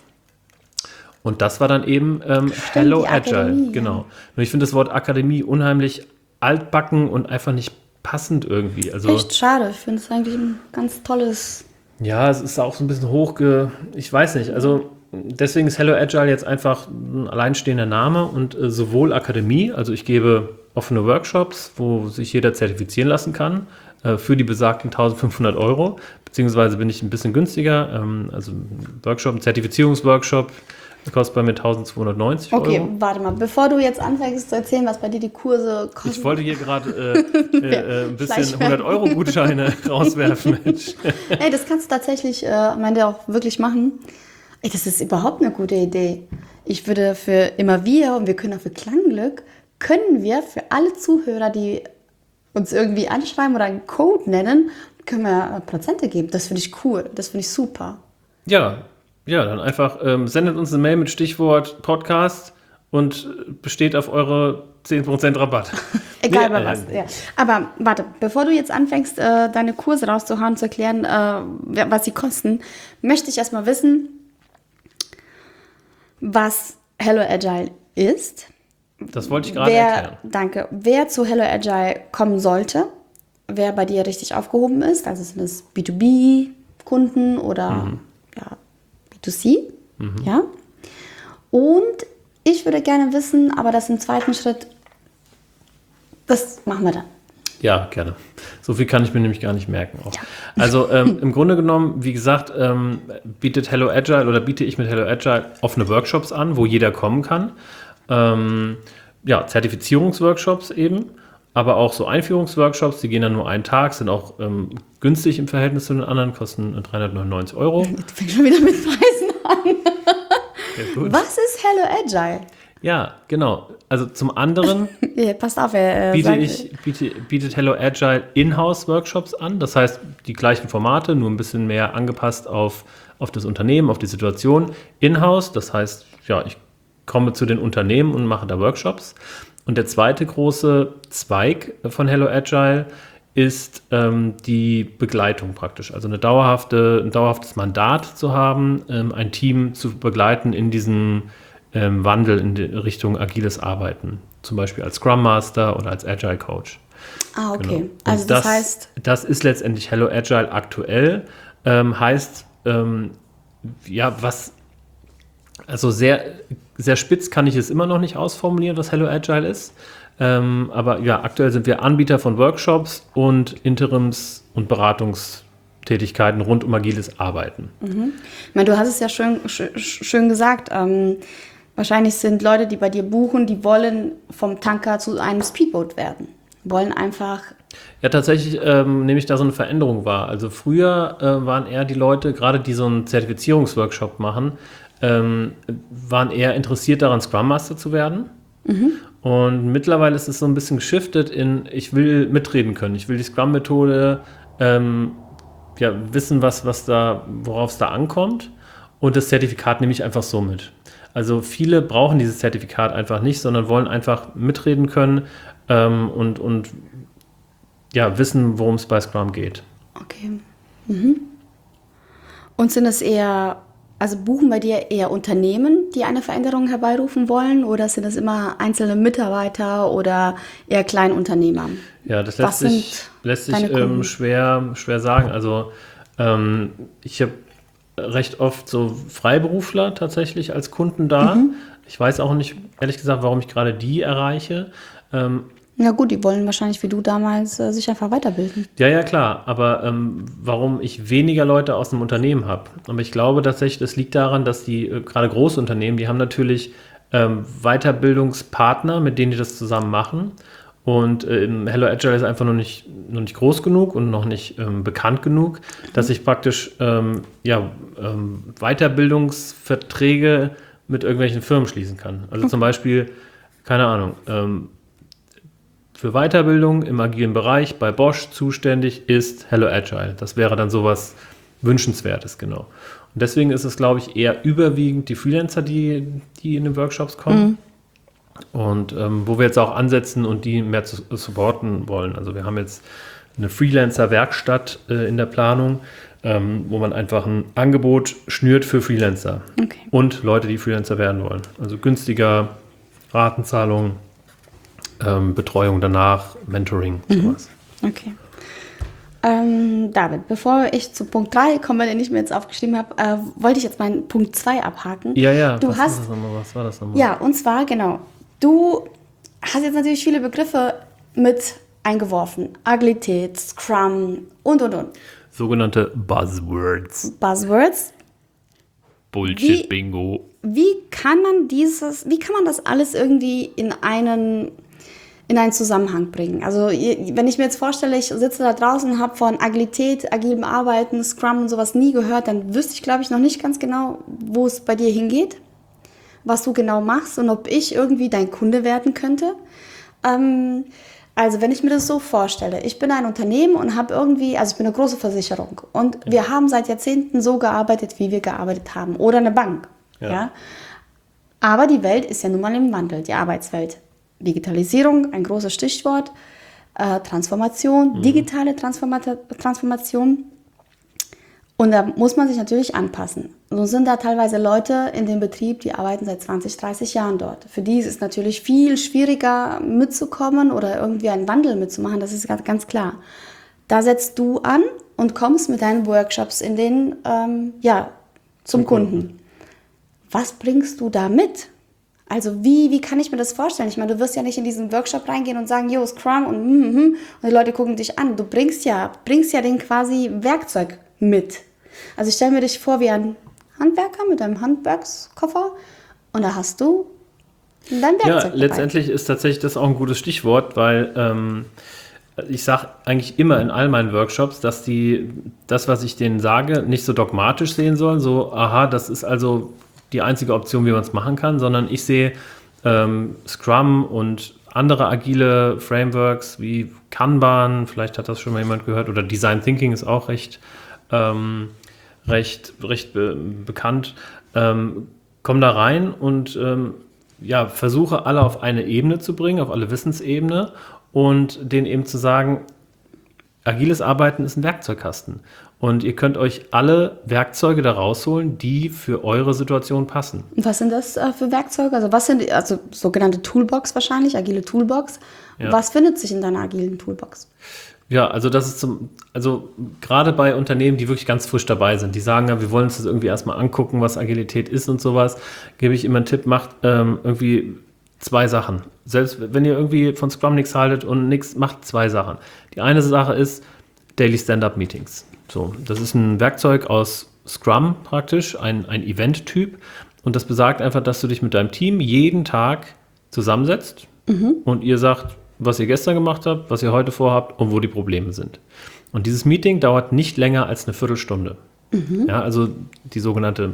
Und das war dann eben ähm, Hello Agile, genau. Und ich finde das Wort Akademie unheimlich altbacken und einfach nicht passend irgendwie. Also, echt schade, ich finde es eigentlich ein ganz tolles... Ja, es ist auch so ein bisschen hochge... Ich weiß nicht, also deswegen ist Hello Agile jetzt einfach ein alleinstehender Name und äh, sowohl Akademie, also ich gebe offene Workshops, wo sich jeder zertifizieren lassen kann, für die besagten eintausendfünfhundert Euro, beziehungsweise bin ich ein bisschen günstiger, ähm, also ein Workshop, ein Zertifizierungsworkshop, kostet bei mir eintausendzweihundertneunzig Euro. Okay, warte mal, bevor du jetzt anfängst zu erzählen, was bei dir die Kurse kosten. Ich wollte hier gerade äh, äh, ein bisschen hundert Euro Gutscheine rauswerfen. Ey, das kannst du tatsächlich äh, am Ende auch wirklich machen. Ey, das ist überhaupt eine gute Idee. Ich würde für immer wir, und wir können auch für Klangglück, können wir für alle Zuhörer, die uns irgendwie anschreiben oder einen Code nennen, können wir Prozente geben. Das finde ich cool. Das finde ich super. Ja, ja, dann einfach ähm, sendet uns eine Mail mit Stichwort Podcast und besteht auf eure zehn Prozent Rabatt. Egal nee, bei was. Ja. Aber warte, bevor du jetzt anfängst, äh, deine Kurse rauszuhauen, zu erklären, äh, was sie kosten, möchte ich erstmal wissen, was Hello Agile ist. Das wollte ich gerade wer, erklären. Danke. Wer zu Hello Agile kommen sollte, wer bei dir richtig aufgehoben ist, also sind es B zwei B-Kunden oder mhm. ja, to C. Mhm. Ja. Und ich würde gerne wissen, aber das im zweiten Schritt, das machen wir dann. Ja, gerne. So viel kann ich mir nämlich gar nicht merken. Auch. Ja. Also ähm, im Grunde genommen, wie gesagt, ähm, bietet Hello Agile oder biete ich mit Hello Agile offene Workshops an, wo jeder kommen kann. Ähm, ja, Zertifizierungsworkshops eben, aber auch so Einführungsworkshops, die gehen dann nur einen Tag, sind auch ähm, günstig im Verhältnis zu den anderen, kosten dreihundertneunundneunzig Euro. Jetzt fängt schon wieder mit Preisen an. Ja, was ist Hello Agile? Ja, genau. Also zum anderen ja, passt auf, er, äh, biete ich, biete, bietet Hello Agile Inhouse-Workshops an. Das heißt, die gleichen Formate, nur ein bisschen mehr angepasst auf, auf das Unternehmen, auf die Situation. Inhouse, das heißt, ja, ich komme zu den Unternehmen und mache da Workshops. Und der zweite große Zweig von Hello Agile ist ähm, die Begleitung praktisch. Also eine dauerhafte, ein dauerhaftes Mandat zu haben, ähm, ein Team zu begleiten in diesem ähm, Wandel in die Richtung agiles Arbeiten. Zum Beispiel als Scrum Master oder als Agile Coach. Ah, okay. Genau. Also das, das heißt... Das ist letztendlich Hello Agile aktuell. Ähm, heißt, ähm, ja, was... Also sehr, sehr spitz kann ich es immer noch nicht ausformulieren, was Hello Agile ist. Ähm, aber ja, aktuell sind wir Anbieter von Workshops und Interims- und Beratungstätigkeiten rund um agiles Arbeiten. Mhm. Ich meine, du hast es ja schön, schön, schön gesagt. Ähm, wahrscheinlich sind Leute, die bei dir buchen, die wollen vom Tanker zu einem Speedboot werden. Wollen einfach... Ja, tatsächlich ähm, nehme ich da so eine Veränderung wahr. Also früher äh, waren eher die Leute, gerade die so einen Zertifizierungsworkshop machen, ähm, waren eher interessiert daran, Scrum Master zu werden. Mhm. Und mittlerweile ist es so ein bisschen geschiftet in, ich will mitreden können, ich will die Scrum-Methode ähm, ja, wissen, was, was da, worauf es da ankommt, und das Zertifikat nehme ich einfach so mit. Also viele brauchen dieses Zertifikat einfach nicht, sondern wollen einfach mitreden können ähm, und, und ja, wissen, worum es bei Scrum geht. Okay. Mhm. Und sind es eher... Also buchen bei dir eher Unternehmen, die eine Veränderung herbeirufen wollen, oder sind es immer einzelne Mitarbeiter oder eher Kleinunternehmer? Ja, das lässt sich, lässt sich ähm, schwer, schwer sagen. Also ähm, ich habe recht oft so Freiberufler tatsächlich als Kunden da. Mhm. Ich weiß auch nicht, ehrlich gesagt, warum ich gerade die erreiche. Ähm, Ja gut, die wollen wahrscheinlich wie du damals äh, sich einfach weiterbilden. Ja, ja, klar. Aber ähm, warum ich weniger Leute aus dem Unternehmen habe. Aber ich glaube tatsächlich, das liegt daran, dass die äh, gerade Großunternehmen, die haben natürlich ähm, Weiterbildungspartner, mit denen die das zusammen machen. Und äh, Hello Agile ist einfach noch nicht, noch nicht groß genug und noch nicht ähm, bekannt genug, mhm. dass ich praktisch ähm, ja, ähm, Weiterbildungsverträge mit irgendwelchen Firmen schließen kann. Also okay. Zum Beispiel, keine Ahnung, ähm, für Weiterbildung im agilen Bereich bei Bosch zuständig ist Hello Agile. Das wäre dann sowas Wünschenswertes, genau. Und deswegen ist es, glaube ich, eher überwiegend die Freelancer, die, die in den Workshops kommen. Mhm. Und ähm, wo wir jetzt auch ansetzen und die mehr zu supporten wollen. Also wir haben jetzt eine Freelancer-Werkstatt äh, in der Planung, ähm, wo man einfach ein Angebot schnürt für Freelancer. Okay. Und Leute, die Freelancer werden wollen. Also günstiger, Ratenzahlung, Ähm, Betreuung danach, Mentoring, sowas. Mhm. Okay. Ähm, David, bevor ich zu Punkt drei komme, den ich mir jetzt aufgeschrieben habe, äh, wollte ich jetzt meinen Punkt zwei abhaken. Ja, ja, du was, hast, das nochmal, was war das nochmal? Ja, und zwar, genau, du hast jetzt natürlich viele Begriffe mit eingeworfen. Agilität, Scrum und, und, und. Sogenannte Buzzwords. Buzzwords. Bullshit-Bingo. Wie, wie kann man dieses, wie kann man das alles irgendwie in einen... in einen Zusammenhang bringen. Also wenn ich mir jetzt vorstelle, ich sitze da draußen und habe von Agilität, agilem Arbeiten, Scrum und sowas nie gehört, dann wüsste ich, glaube ich, noch nicht ganz genau, wo es bei dir hingeht, was du genau machst und ob ich irgendwie dein Kunde werden könnte. Ähm, also wenn ich mir das so vorstelle, ich bin ein Unternehmen und habe irgendwie, also ich bin eine große Versicherung und ja. wir haben seit Jahrzehnten so gearbeitet, wie wir gearbeitet haben. Oder eine Bank. Ja. Ja? Aber die Welt ist ja nun mal im Wandel, die Arbeitswelt. Digitalisierung, ein großes Stichwort, äh, Transformation, mhm. digitale Transformata- Transformation. Und da muss man sich natürlich anpassen. So sind da teilweise Leute in dem Betrieb, die arbeiten seit zwanzig, dreißig Jahren dort. Für die ist es natürlich viel schwieriger mitzukommen oder irgendwie einen Wandel mitzumachen, das ist ganz, ganz klar. Da setzt du an und kommst mit deinen Workshops in den, ähm, ja, zum Kunden. Was bringst du da mit? Also wie, wie kann ich mir das vorstellen? Ich meine, du wirst ja nicht in diesen Workshop reingehen und sagen, yo, Scrum und mm, mm, und die Leute gucken dich an. Du bringst ja, bringst ja denen quasi Werkzeug mit. Also ich stelle mir dich vor wie ein Handwerker mit einem Handwerkskoffer und da hast du dein Werkzeug Ja, dabei. letztendlich ist tatsächlich das auch ein gutes Stichwort, weil ähm, ich sage eigentlich immer in all meinen Workshops, dass die das, was ich denen sage, nicht so dogmatisch sehen sollen, so, aha, das ist also die einzige Option, wie man es machen kann, sondern ich sehe ähm, Scrum und andere agile Frameworks wie Kanban, vielleicht hat das schon mal jemand gehört, oder Design Thinking ist auch recht, ähm, recht, recht be- bekannt, ähm, komm da rein und ähm, ja, versuche alle auf eine Ebene zu bringen, auf alle Wissensebene und denen eben zu sagen, agiles Arbeiten ist ein Werkzeugkasten. Und ihr könnt euch alle Werkzeuge da rausholen, die für eure Situation passen. Und was sind das äh, für Werkzeuge? Also was sind, also sogenannte Toolbox wahrscheinlich, agile Toolbox. Ja. Was findet sich in deiner agilen Toolbox? Ja, also das ist zum, also gerade bei Unternehmen, die wirklich ganz frisch dabei sind, die sagen, ja, wir wollen uns das irgendwie erstmal angucken, was Agilität ist und sowas, gebe ich immer einen Tipp, macht ähm, irgendwie zwei Sachen. Selbst wenn ihr irgendwie von Scrum nichts haltet und nichts, macht zwei Sachen. Die eine Sache ist Daily Stand-Up-Meetings. So, das ist ein Werkzeug aus Scrum praktisch, ein, ein Event-Typ. Und das besagt einfach, dass du dich mit deinem Team jeden Tag zusammensetzt mhm. und ihr sagt, was ihr gestern gemacht habt, was ihr heute vorhabt und wo die Probleme sind. Und dieses Meeting dauert nicht länger als eine Viertelstunde. Mhm. Ja, also die sogenannte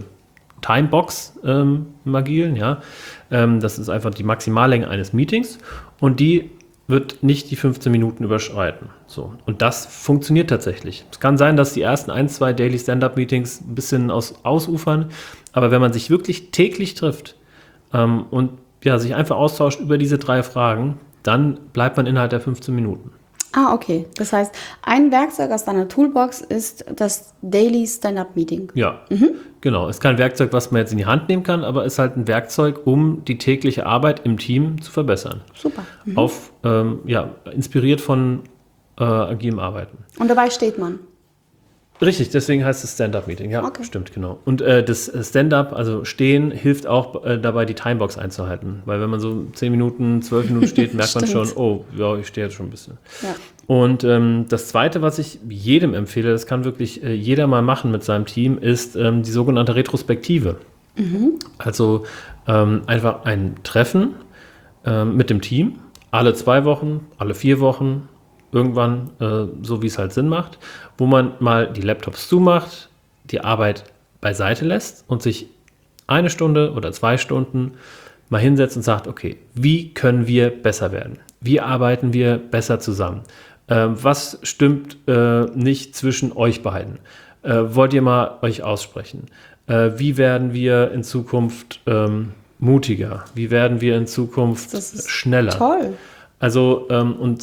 Timebox ähm, im Agilen, ja. Ähm, das ist einfach die Maximallänge eines Meetings und die wird nicht die fünfzehn Minuten überschreiten. So. Und das funktioniert tatsächlich. Es kann sein, dass die ersten ein, zwei Daily Stand-Up-Meetings ein bisschen aus, ausufern, aber wenn man sich wirklich täglich trifft ähm, und ja, sich einfach austauscht über diese drei Fragen, dann bleibt man innerhalb der fünfzehn Minuten. Ah, okay. Das heißt, ein Werkzeug aus deiner Toolbox ist das Daily Stand-Up-Meeting. Ja, mhm. genau. Ist kein Werkzeug, was man jetzt in die Hand nehmen kann, aber ist halt ein Werkzeug, um die tägliche Arbeit im Team zu verbessern. Super. Mhm. Auf, ähm, ja, inspiriert von äh, agilem Arbeiten. Und dabei steht man. Richtig, deswegen heißt es Stand-Up-Meeting. Ja, okay. Stimmt, genau. Und äh, das Stand-Up, also Stehen, hilft auch äh, dabei, die Timebox einzuhalten. Weil wenn man so zehn Minuten, zwölf Minuten steht, merkt man schon, oh, ja, ich stehe jetzt schon ein bisschen. Ja. Und ähm, das Zweite, was ich jedem empfehle, das kann wirklich äh, jeder mal machen mit seinem Team, ist ähm, die sogenannte Retrospektive. Mhm. Also ähm, einfach ein Treffen ähm, mit dem Team, alle zwei Wochen, alle vier Wochen, irgendwann, äh, so wie es halt Sinn macht, wo man mal die Laptops zumacht, die Arbeit beiseite lässt und sich eine Stunde oder zwei Stunden mal hinsetzt und sagt, okay, wie können wir besser werden? Wie arbeiten wir besser zusammen? Äh, was stimmt äh, nicht zwischen euch beiden? Äh, wollt ihr mal euch aussprechen? Äh, wie werden wir in Zukunft ähm, mutiger? Wie werden wir in Zukunft das ist schneller? Toll. Also, ähm, und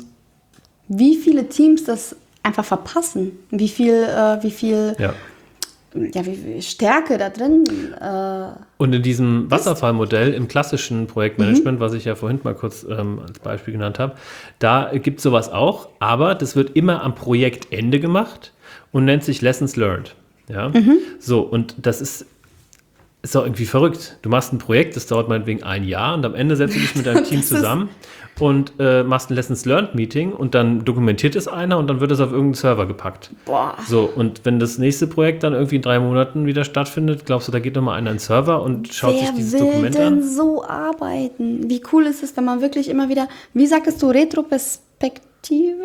wie viele Teams das einfach verpassen, wie viel, äh, wie viel, ja. Ja, wie viel Stärke da drin. Äh, und in diesem Wasserfallmodell im klassischen Projektmanagement, mhm. was ich ja vorhin mal kurz ähm, als Beispiel genannt habe, da gibt es sowas auch, aber das wird immer am Projektende gemacht und nennt sich Lessons Learned. Ja? Mhm. So, und das ist ist doch irgendwie verrückt. Du machst ein Projekt, das dauert meinetwegen ein Jahr und am Ende setzt du dich mit deinem Team zusammen und äh, machst ein Lessons Learned Meeting und dann dokumentiert es einer und dann wird es auf irgendeinen Server gepackt. Boah. So, und wenn das nächste Projekt dann irgendwie in drei Monaten wieder stattfindet, glaubst du, da geht nochmal einer in den Server und schaut Wer sich dieses will Dokument denn an? so arbeiten? Wie cool ist es, wenn man wirklich immer wieder, wie sagtest du, Retroperspektive?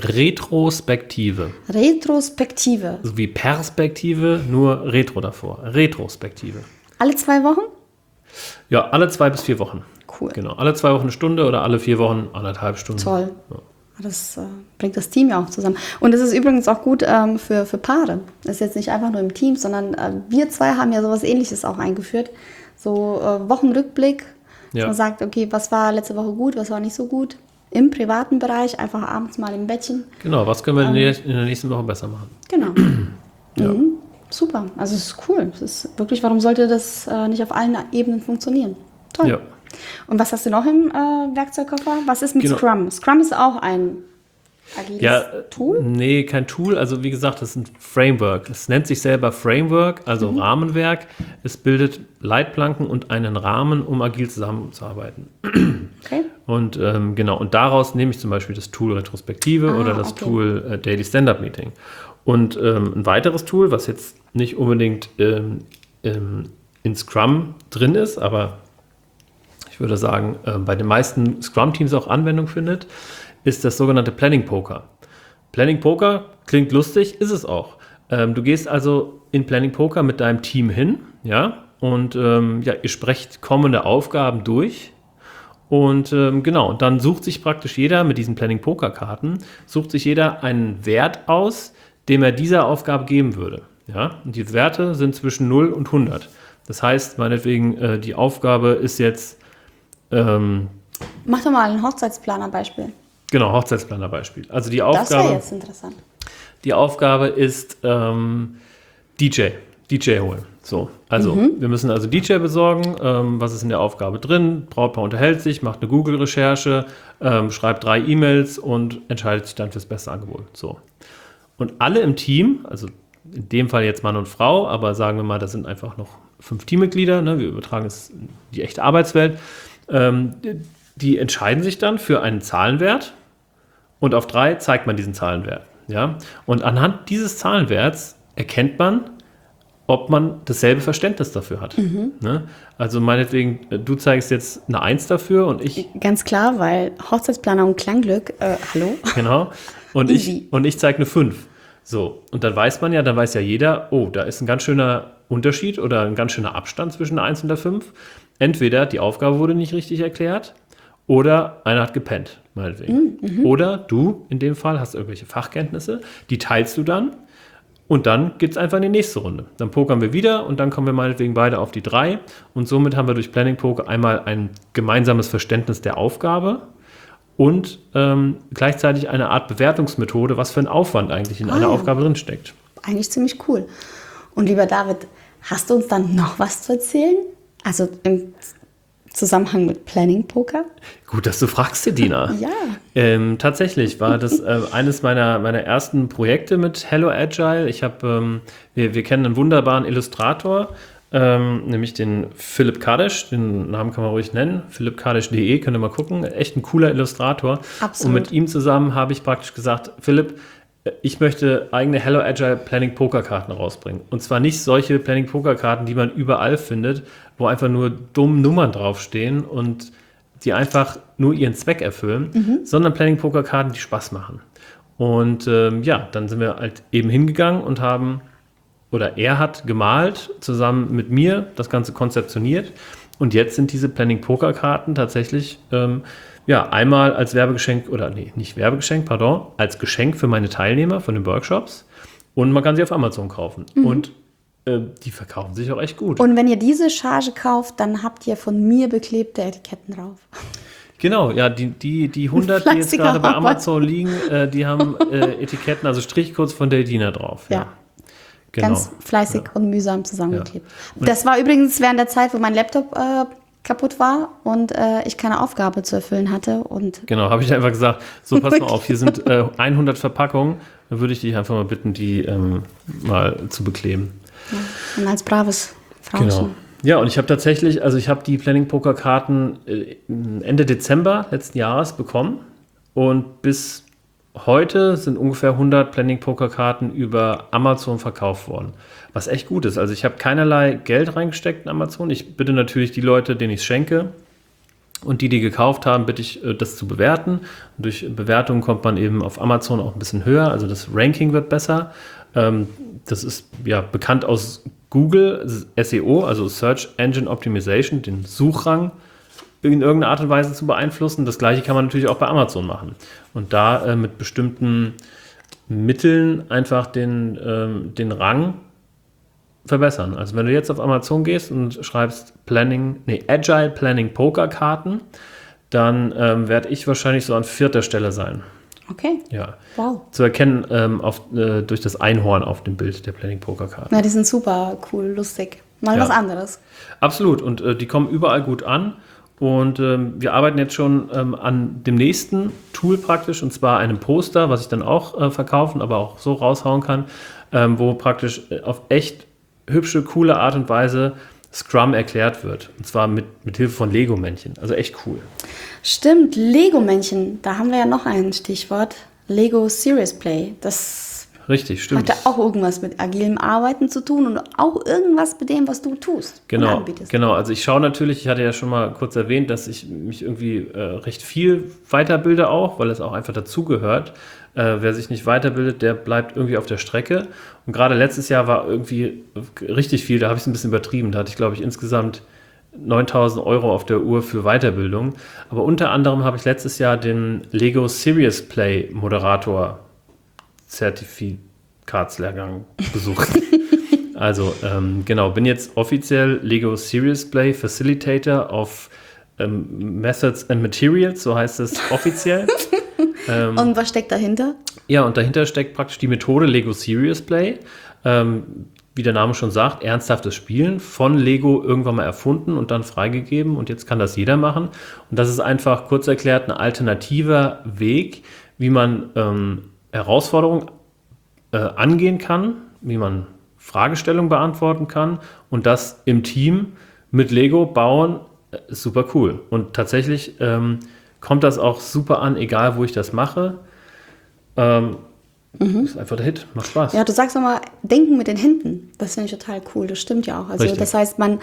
Retrospektive. Retrospektive. So wie Perspektive, nur Retro davor. Retrospektive. Alle zwei Wochen? Ja, alle zwei bis vier Wochen. Cool. Genau, alle zwei Wochen eine Stunde oder alle vier Wochen anderthalb Stunden. Toll. Ja. Das äh, bringt das Team ja auch zusammen. Und es ist übrigens auch gut ähm, für, für Paare. Das ist jetzt nicht einfach nur im Team, sondern äh, wir zwei haben ja sowas Ähnliches auch eingeführt. So äh, Wochenrückblick, dass Ja. man sagt, okay, was war letzte Woche gut, was war nicht so gut. Im privaten Bereich, einfach abends mal im Bettchen. Genau, was können wir Ähm, in der nächsten Woche besser machen? Genau. Ja. Mhm. Super. Also es ist cool. Es ist wirklich, warum sollte das äh, nicht auf allen Ebenen funktionieren? Toll. Ja. Und was hast du noch im äh, Werkzeugkoffer? Was ist mit Genau. Scrum? Scrum ist auch ein agiles Ja, Tool? Nee, kein Tool. Also wie gesagt, das ist ein Framework. Es nennt sich selber Framework, also mhm. Rahmenwerk. Es bildet Leitplanken und einen Rahmen, um agil zusammenzuarbeiten. Okay. Und ähm, genau, und daraus nehme ich zum Beispiel das Tool Retrospektive ah, oder das okay. Tool äh, Daily Stand-Up Meeting. Und ähm, ein weiteres Tool, was jetzt nicht unbedingt ähm, ähm, in Scrum drin ist, aber ich würde sagen, äh, bei den meisten Scrum-Teams auch Anwendung findet, ist das sogenannte Planning Poker. Planning Poker klingt lustig, ist es auch. Ähm, du gehst also in Planning Poker mit deinem Team hin, ja, und ähm, ja, ihr sprecht kommende Aufgaben durch. Und ähm, genau, und dann sucht sich praktisch jeder mit diesen Planning Poker Karten, sucht sich jeder einen Wert aus, dem er dieser Aufgabe geben würde. Ja, und die Werte sind zwischen null und hundert. Das heißt, meinetwegen, äh, die Aufgabe ist jetzt. Ähm, Mach doch mal ein Hochzeitsplaner-Beispiel. Genau, Hochzeitsplaner-Beispiel. Also die Aufgabe. Das wäre jetzt interessant. Die Aufgabe ist ähm, D J. D J holen. So, also mhm. wir müssen also D J besorgen. Ähm, was ist in der Aufgabe drin? Brautpaar unterhält sich, macht eine Google-Recherche, ähm, schreibt drei E-Mails und entscheidet sich dann fürs beste Angebot. So. Und alle im Team, also in dem Fall jetzt Mann und Frau, aber sagen wir mal, das sind einfach noch fünf Teammitglieder, ne? Wir übertragen es in die echte Arbeitswelt, ähm, die entscheiden sich dann für einen Zahlenwert und auf drei zeigt man diesen Zahlenwert. Ja? Und anhand dieses Zahlenwerts erkennt man, ob man dasselbe Verständnis dafür hat. Mhm. Ne? Also meinetwegen, du zeigst jetzt eine Eins dafür und ich... Ganz klar, weil Hochzeitsplaner und Klangglück, äh, hallo? Genau. Und ich, und ich zeige eine fünf. So, und dann weiß man ja, dann weiß ja jeder, oh, da ist ein ganz schöner Unterschied oder ein ganz schöner Abstand zwischen der eins und der fünf. Entweder die Aufgabe wurde nicht richtig erklärt oder einer hat gepennt, meinetwegen. Mhm. Oder du, in dem Fall, hast irgendwelche Fachkenntnisse, die teilst du dann und dann geht es einfach in die nächste Runde. Dann pokern wir wieder und dann kommen wir meinetwegen beide auf die drei und somit haben wir durch Planning Poker einmal ein gemeinsames Verständnis der Aufgabe und ähm, gleichzeitig eine Art Bewertungsmethode, was für ein Aufwand eigentlich in ah, einer ja. Aufgabe drinsteckt. Eigentlich ziemlich cool. Und lieber David, hast du uns dann noch was zu erzählen? Also im Zusammenhang mit Planning Poker? Gut, dass du fragst, Sedina. Ja. Ähm, tatsächlich war das äh, eines meiner, meiner ersten Projekte mit Hello Agile. Ich habe, ähm, wir, wir kennen einen wunderbaren Illustrator, ähm, nämlich den Philipp Kadesch, den Namen kann man ruhig nennen, philipp kadesch punkt de, könnt ihr mal gucken, echt ein cooler Illustrator. Absolut. Und mit ihm zusammen habe ich praktisch gesagt, Philipp, ich möchte eigene Hello Agile Planning Poker Karten rausbringen. Und zwar nicht solche Planning Poker Karten, die man überall findet, wo einfach nur dumme Nummern draufstehen und die einfach nur ihren Zweck erfüllen, mhm. sondern Planning Poker Karten, die Spaß machen. Und ähm, ja, dann sind wir halt eben hingegangen und haben, oder er hat gemalt, zusammen mit mir das Ganze konzeptioniert. Und jetzt sind diese Planning Poker Karten tatsächlich ähm, ja, einmal als Werbegeschenk, oder nee, nicht Werbegeschenk, pardon, als Geschenk für meine Teilnehmer von den Workshops. Und man kann sie auf Amazon kaufen. Mhm. Und äh, die verkaufen sich auch echt gut. Und wenn ihr diese Charge kauft, dann habt ihr von mir beklebte Etiketten drauf. Genau, ja, die, die, die hundert, die jetzt gerade bei Amazon liegen, äh, die haben äh, Etiketten, also Strichcodes von Deldina drauf. Ja. ja. Genau. Ganz fleißig ja. und mühsam zusammengeklebt. Ja. Das war übrigens während der Zeit, wo mein Laptop äh, kaputt war und äh, ich keine Aufgabe zu erfüllen hatte. Und genau, habe ich einfach gesagt, so pass mal auf, hier sind äh, hundert Verpackungen, dann würde ich dich einfach mal bitten, die ähm, mal zu bekleben. Ja, und als braves Frauchen. Genau. Ja, und ich habe tatsächlich, also ich habe die Planning Poker Karten äh, Ende Dezember letzten Jahres bekommen und bis heute sind ungefähr hundert Planning Poker Karten über Amazon verkauft worden, was echt gut ist. Also ich habe keinerlei Geld reingesteckt in Amazon. Ich bitte natürlich die Leute, denen ich es schenke und die, die gekauft haben, bitte ich, das zu bewerten. Und durch Bewertungen kommt man eben auf Amazon auch ein bisschen höher, also das Ranking wird besser. Das ist ja bekannt aus Google, S E O, also Search Engine Optimization, den Suchrang in irgendeiner Art und Weise zu beeinflussen. Das Gleiche kann man natürlich auch bei Amazon machen. Und da äh, mit bestimmten Mitteln einfach den, ähm, den Rang verbessern. Also wenn du jetzt auf Amazon gehst und schreibst Planning, nee, Agile Planning Poker Karten, dann ähm, werde ich wahrscheinlich so an vierter Stelle sein. Okay. Ja. Wow. Zu erkennen ähm, auf, äh, durch das Einhorn auf dem Bild der Planning Poker Karten. Na, die sind super cool, lustig. Mal ja. was anderes. Absolut. Und äh, die kommen überall gut an. Und ähm, wir arbeiten jetzt schon ähm, an dem nächsten Tool praktisch, und zwar einem Poster, was ich dann auch äh, verkaufen, aber auch so raushauen kann, ähm, wo praktisch auf echt hübsche, coole Art und Weise Scrum erklärt wird. Und zwar mit, mit Hilfe von Lego-Männchen. Also echt cool. Stimmt, Lego-Männchen. Da haben wir ja noch ein Stichwort. Lego Serious Play. Das Richtig, stimmt. hat ja auch irgendwas mit agilem Arbeiten zu tun und auch irgendwas mit dem, was du tust und Genau, anbietest. genau. Also ich schaue natürlich, ich hatte ja schon mal kurz erwähnt, dass ich mich irgendwie äh, recht viel weiterbilde auch, weil es auch einfach dazugehört. Äh, wer sich nicht weiterbildet, der bleibt irgendwie auf der Strecke. Und gerade letztes Jahr war irgendwie richtig viel, da habe ich es ein bisschen übertrieben. Da hatte ich, glaube ich, insgesamt neuntausend Euro auf der Uhr für Weiterbildung. Aber unter anderem habe ich letztes Jahr den Lego Serious Play Moderator Zertifikatslehrgang besucht. Also ähm, genau, bin jetzt offiziell Lego Serious Play Facilitator of ähm, Methods and Materials, so heißt es offiziell. ähm, Und was steckt dahinter? ja, und dahinter steckt praktisch die Methode Lego Serious Play. Ähm, wie der Name schon sagt, ernsthaftes Spielen, von Lego irgendwann mal erfunden und dann freigegeben, und jetzt kann das jeder machen. Und das ist einfach, kurz erklärt, ein alternativer Weg, wie man ähm, Herausforderungen äh, angehen kann, wie man Fragestellungen beantworten kann, und das im Team mit Lego bauen, äh, ist super cool. Und tatsächlich ähm, kommt das auch super an, egal wo ich das mache. Ähm, mhm. Ist einfach der Hit, macht Spaß. Ja, du sagst nochmal, denken mit den Händen. Das finde ich total cool, das stimmt ja auch. Also Richtig. das heißt, man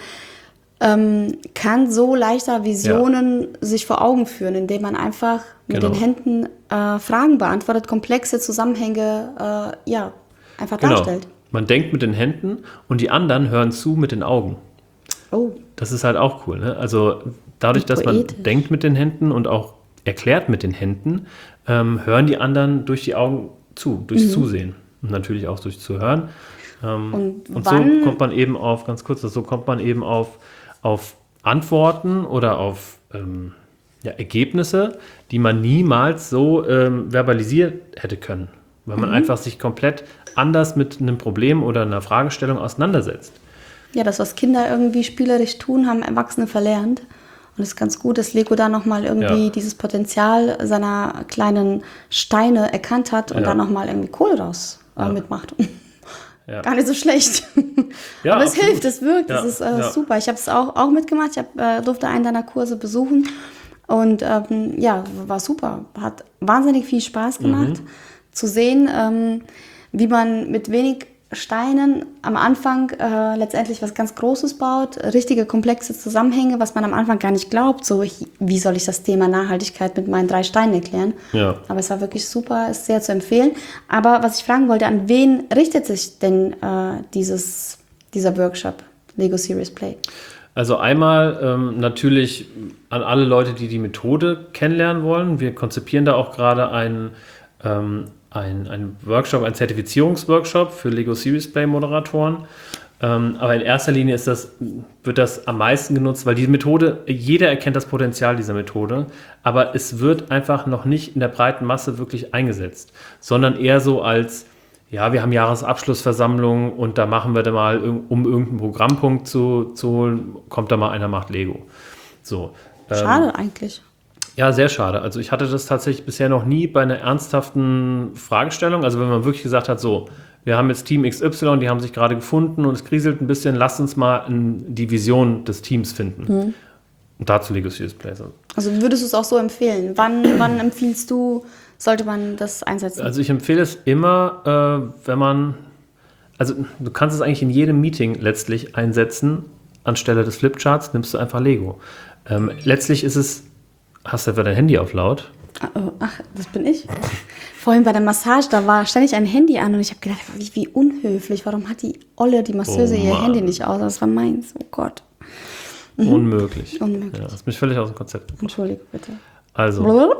ähm, kann so leichter Visionen ja. sich vor Augen führen, indem man einfach mit genau. den Händen äh, Fragen beantwortet, komplexe Zusammenhänge äh, ja, einfach genau. darstellt. Man denkt mit den Händen und die anderen hören zu mit den Augen. Oh. Das ist halt auch cool. Ne? Also dadurch, dass man denkt mit den Händen und auch erklärt mit den Händen, ähm, hören die anderen durch die Augen zu, durchs mhm. Zusehen und natürlich auch durchs Zuhören. Ähm, und und so kommt man eben auf, ganz kurz, so kommt man eben auf, auf Antworten oder auf ähm, ja, Ergebnisse, die man niemals so ähm, verbalisiert hätte können, weil man mhm. einfach sich komplett anders mit einem Problem oder einer Fragestellung auseinandersetzt. Ja, das, was Kinder irgendwie spielerisch tun, haben Erwachsene verlernt. Und es ist ganz gut, dass Lego da nochmal irgendwie ja. dieses Potenzial seiner kleinen Steine erkannt hat und ja. da nochmal irgendwie Kohle raus äh, ja. mitmacht. Ja. Gar nicht so schlecht. Ja, aber es absolut. hilft, es wirkt, ja. es ist äh, ja. super. Ich habe es auch, auch mitgemacht, ich hab, äh, durfte einen deiner Kurse besuchen und ähm, ja, war super. Hat wahnsinnig viel Spaß gemacht, mhm. zu sehen, ähm, wie man mit wenig Steinen am Anfang äh, letztendlich was ganz Großes baut, richtige komplexe Zusammenhänge, was man am Anfang gar nicht glaubt. So, ich, wie soll ich das Thema Nachhaltigkeit mit meinen drei Steinen erklären? Ja. Aber es war wirklich super, ist sehr zu empfehlen. Aber was ich fragen wollte, an wen richtet sich denn äh, dieses, dieser Workshop, Lego Serious Play? Also einmal ähm, natürlich an alle Leute, die die Methode kennenlernen wollen. Wir konzipieren da auch gerade einen ähm, Ein, ein Workshop, ein Zertifizierungsworkshop für Lego Serious Play Moderatoren. Ähm, aber in erster Linie ist das, wird das am meisten genutzt, weil die Methode, jeder erkennt das Potenzial dieser Methode, aber es wird einfach noch nicht in der breiten Masse wirklich eingesetzt, sondern eher so als, ja, wir haben Jahresabschlussversammlungen und da machen wir da mal, um irgendeinen Programmpunkt zu, zu holen, kommt da mal einer, macht Lego. So, Schade ähm, eigentlich. Ja, sehr schade. Also ich hatte das tatsächlich bisher noch nie bei einer ernsthaften Fragestellung. Also wenn man wirklich gesagt hat, so, wir haben jetzt Team X Y, die haben sich gerade gefunden und es kriselt ein bisschen, lasst uns mal die Vision des Teams finden. Mhm. Und dazu Lego Serious Play. Also würdest du es auch so empfehlen? Wann, wann empfiehlst du, sollte man das einsetzen? Also ich empfehle es immer, äh, wenn man, also du kannst es eigentlich in jedem Meeting letztlich einsetzen. Anstelle des Flipcharts nimmst du einfach Lego. Ähm, letztlich ist es, hast du etwa dein Handy auf laut? Ach, das bin ich. Vorhin bei der Massage, da war ständig ein Handy an und ich habe gedacht, wie, wie unhöflich. Warum hat die Olle, die Masseuse, oh, ihr Handy nicht aus? Das war meins, oh Gott. Mhm. Unmöglich. Unmöglich. Ja, das ist mich völlig aus dem Konzept gebracht. Entschuldige bitte. Also, Blablabla.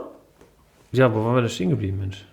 Ja, wo waren wir denn stehen geblieben, Mensch?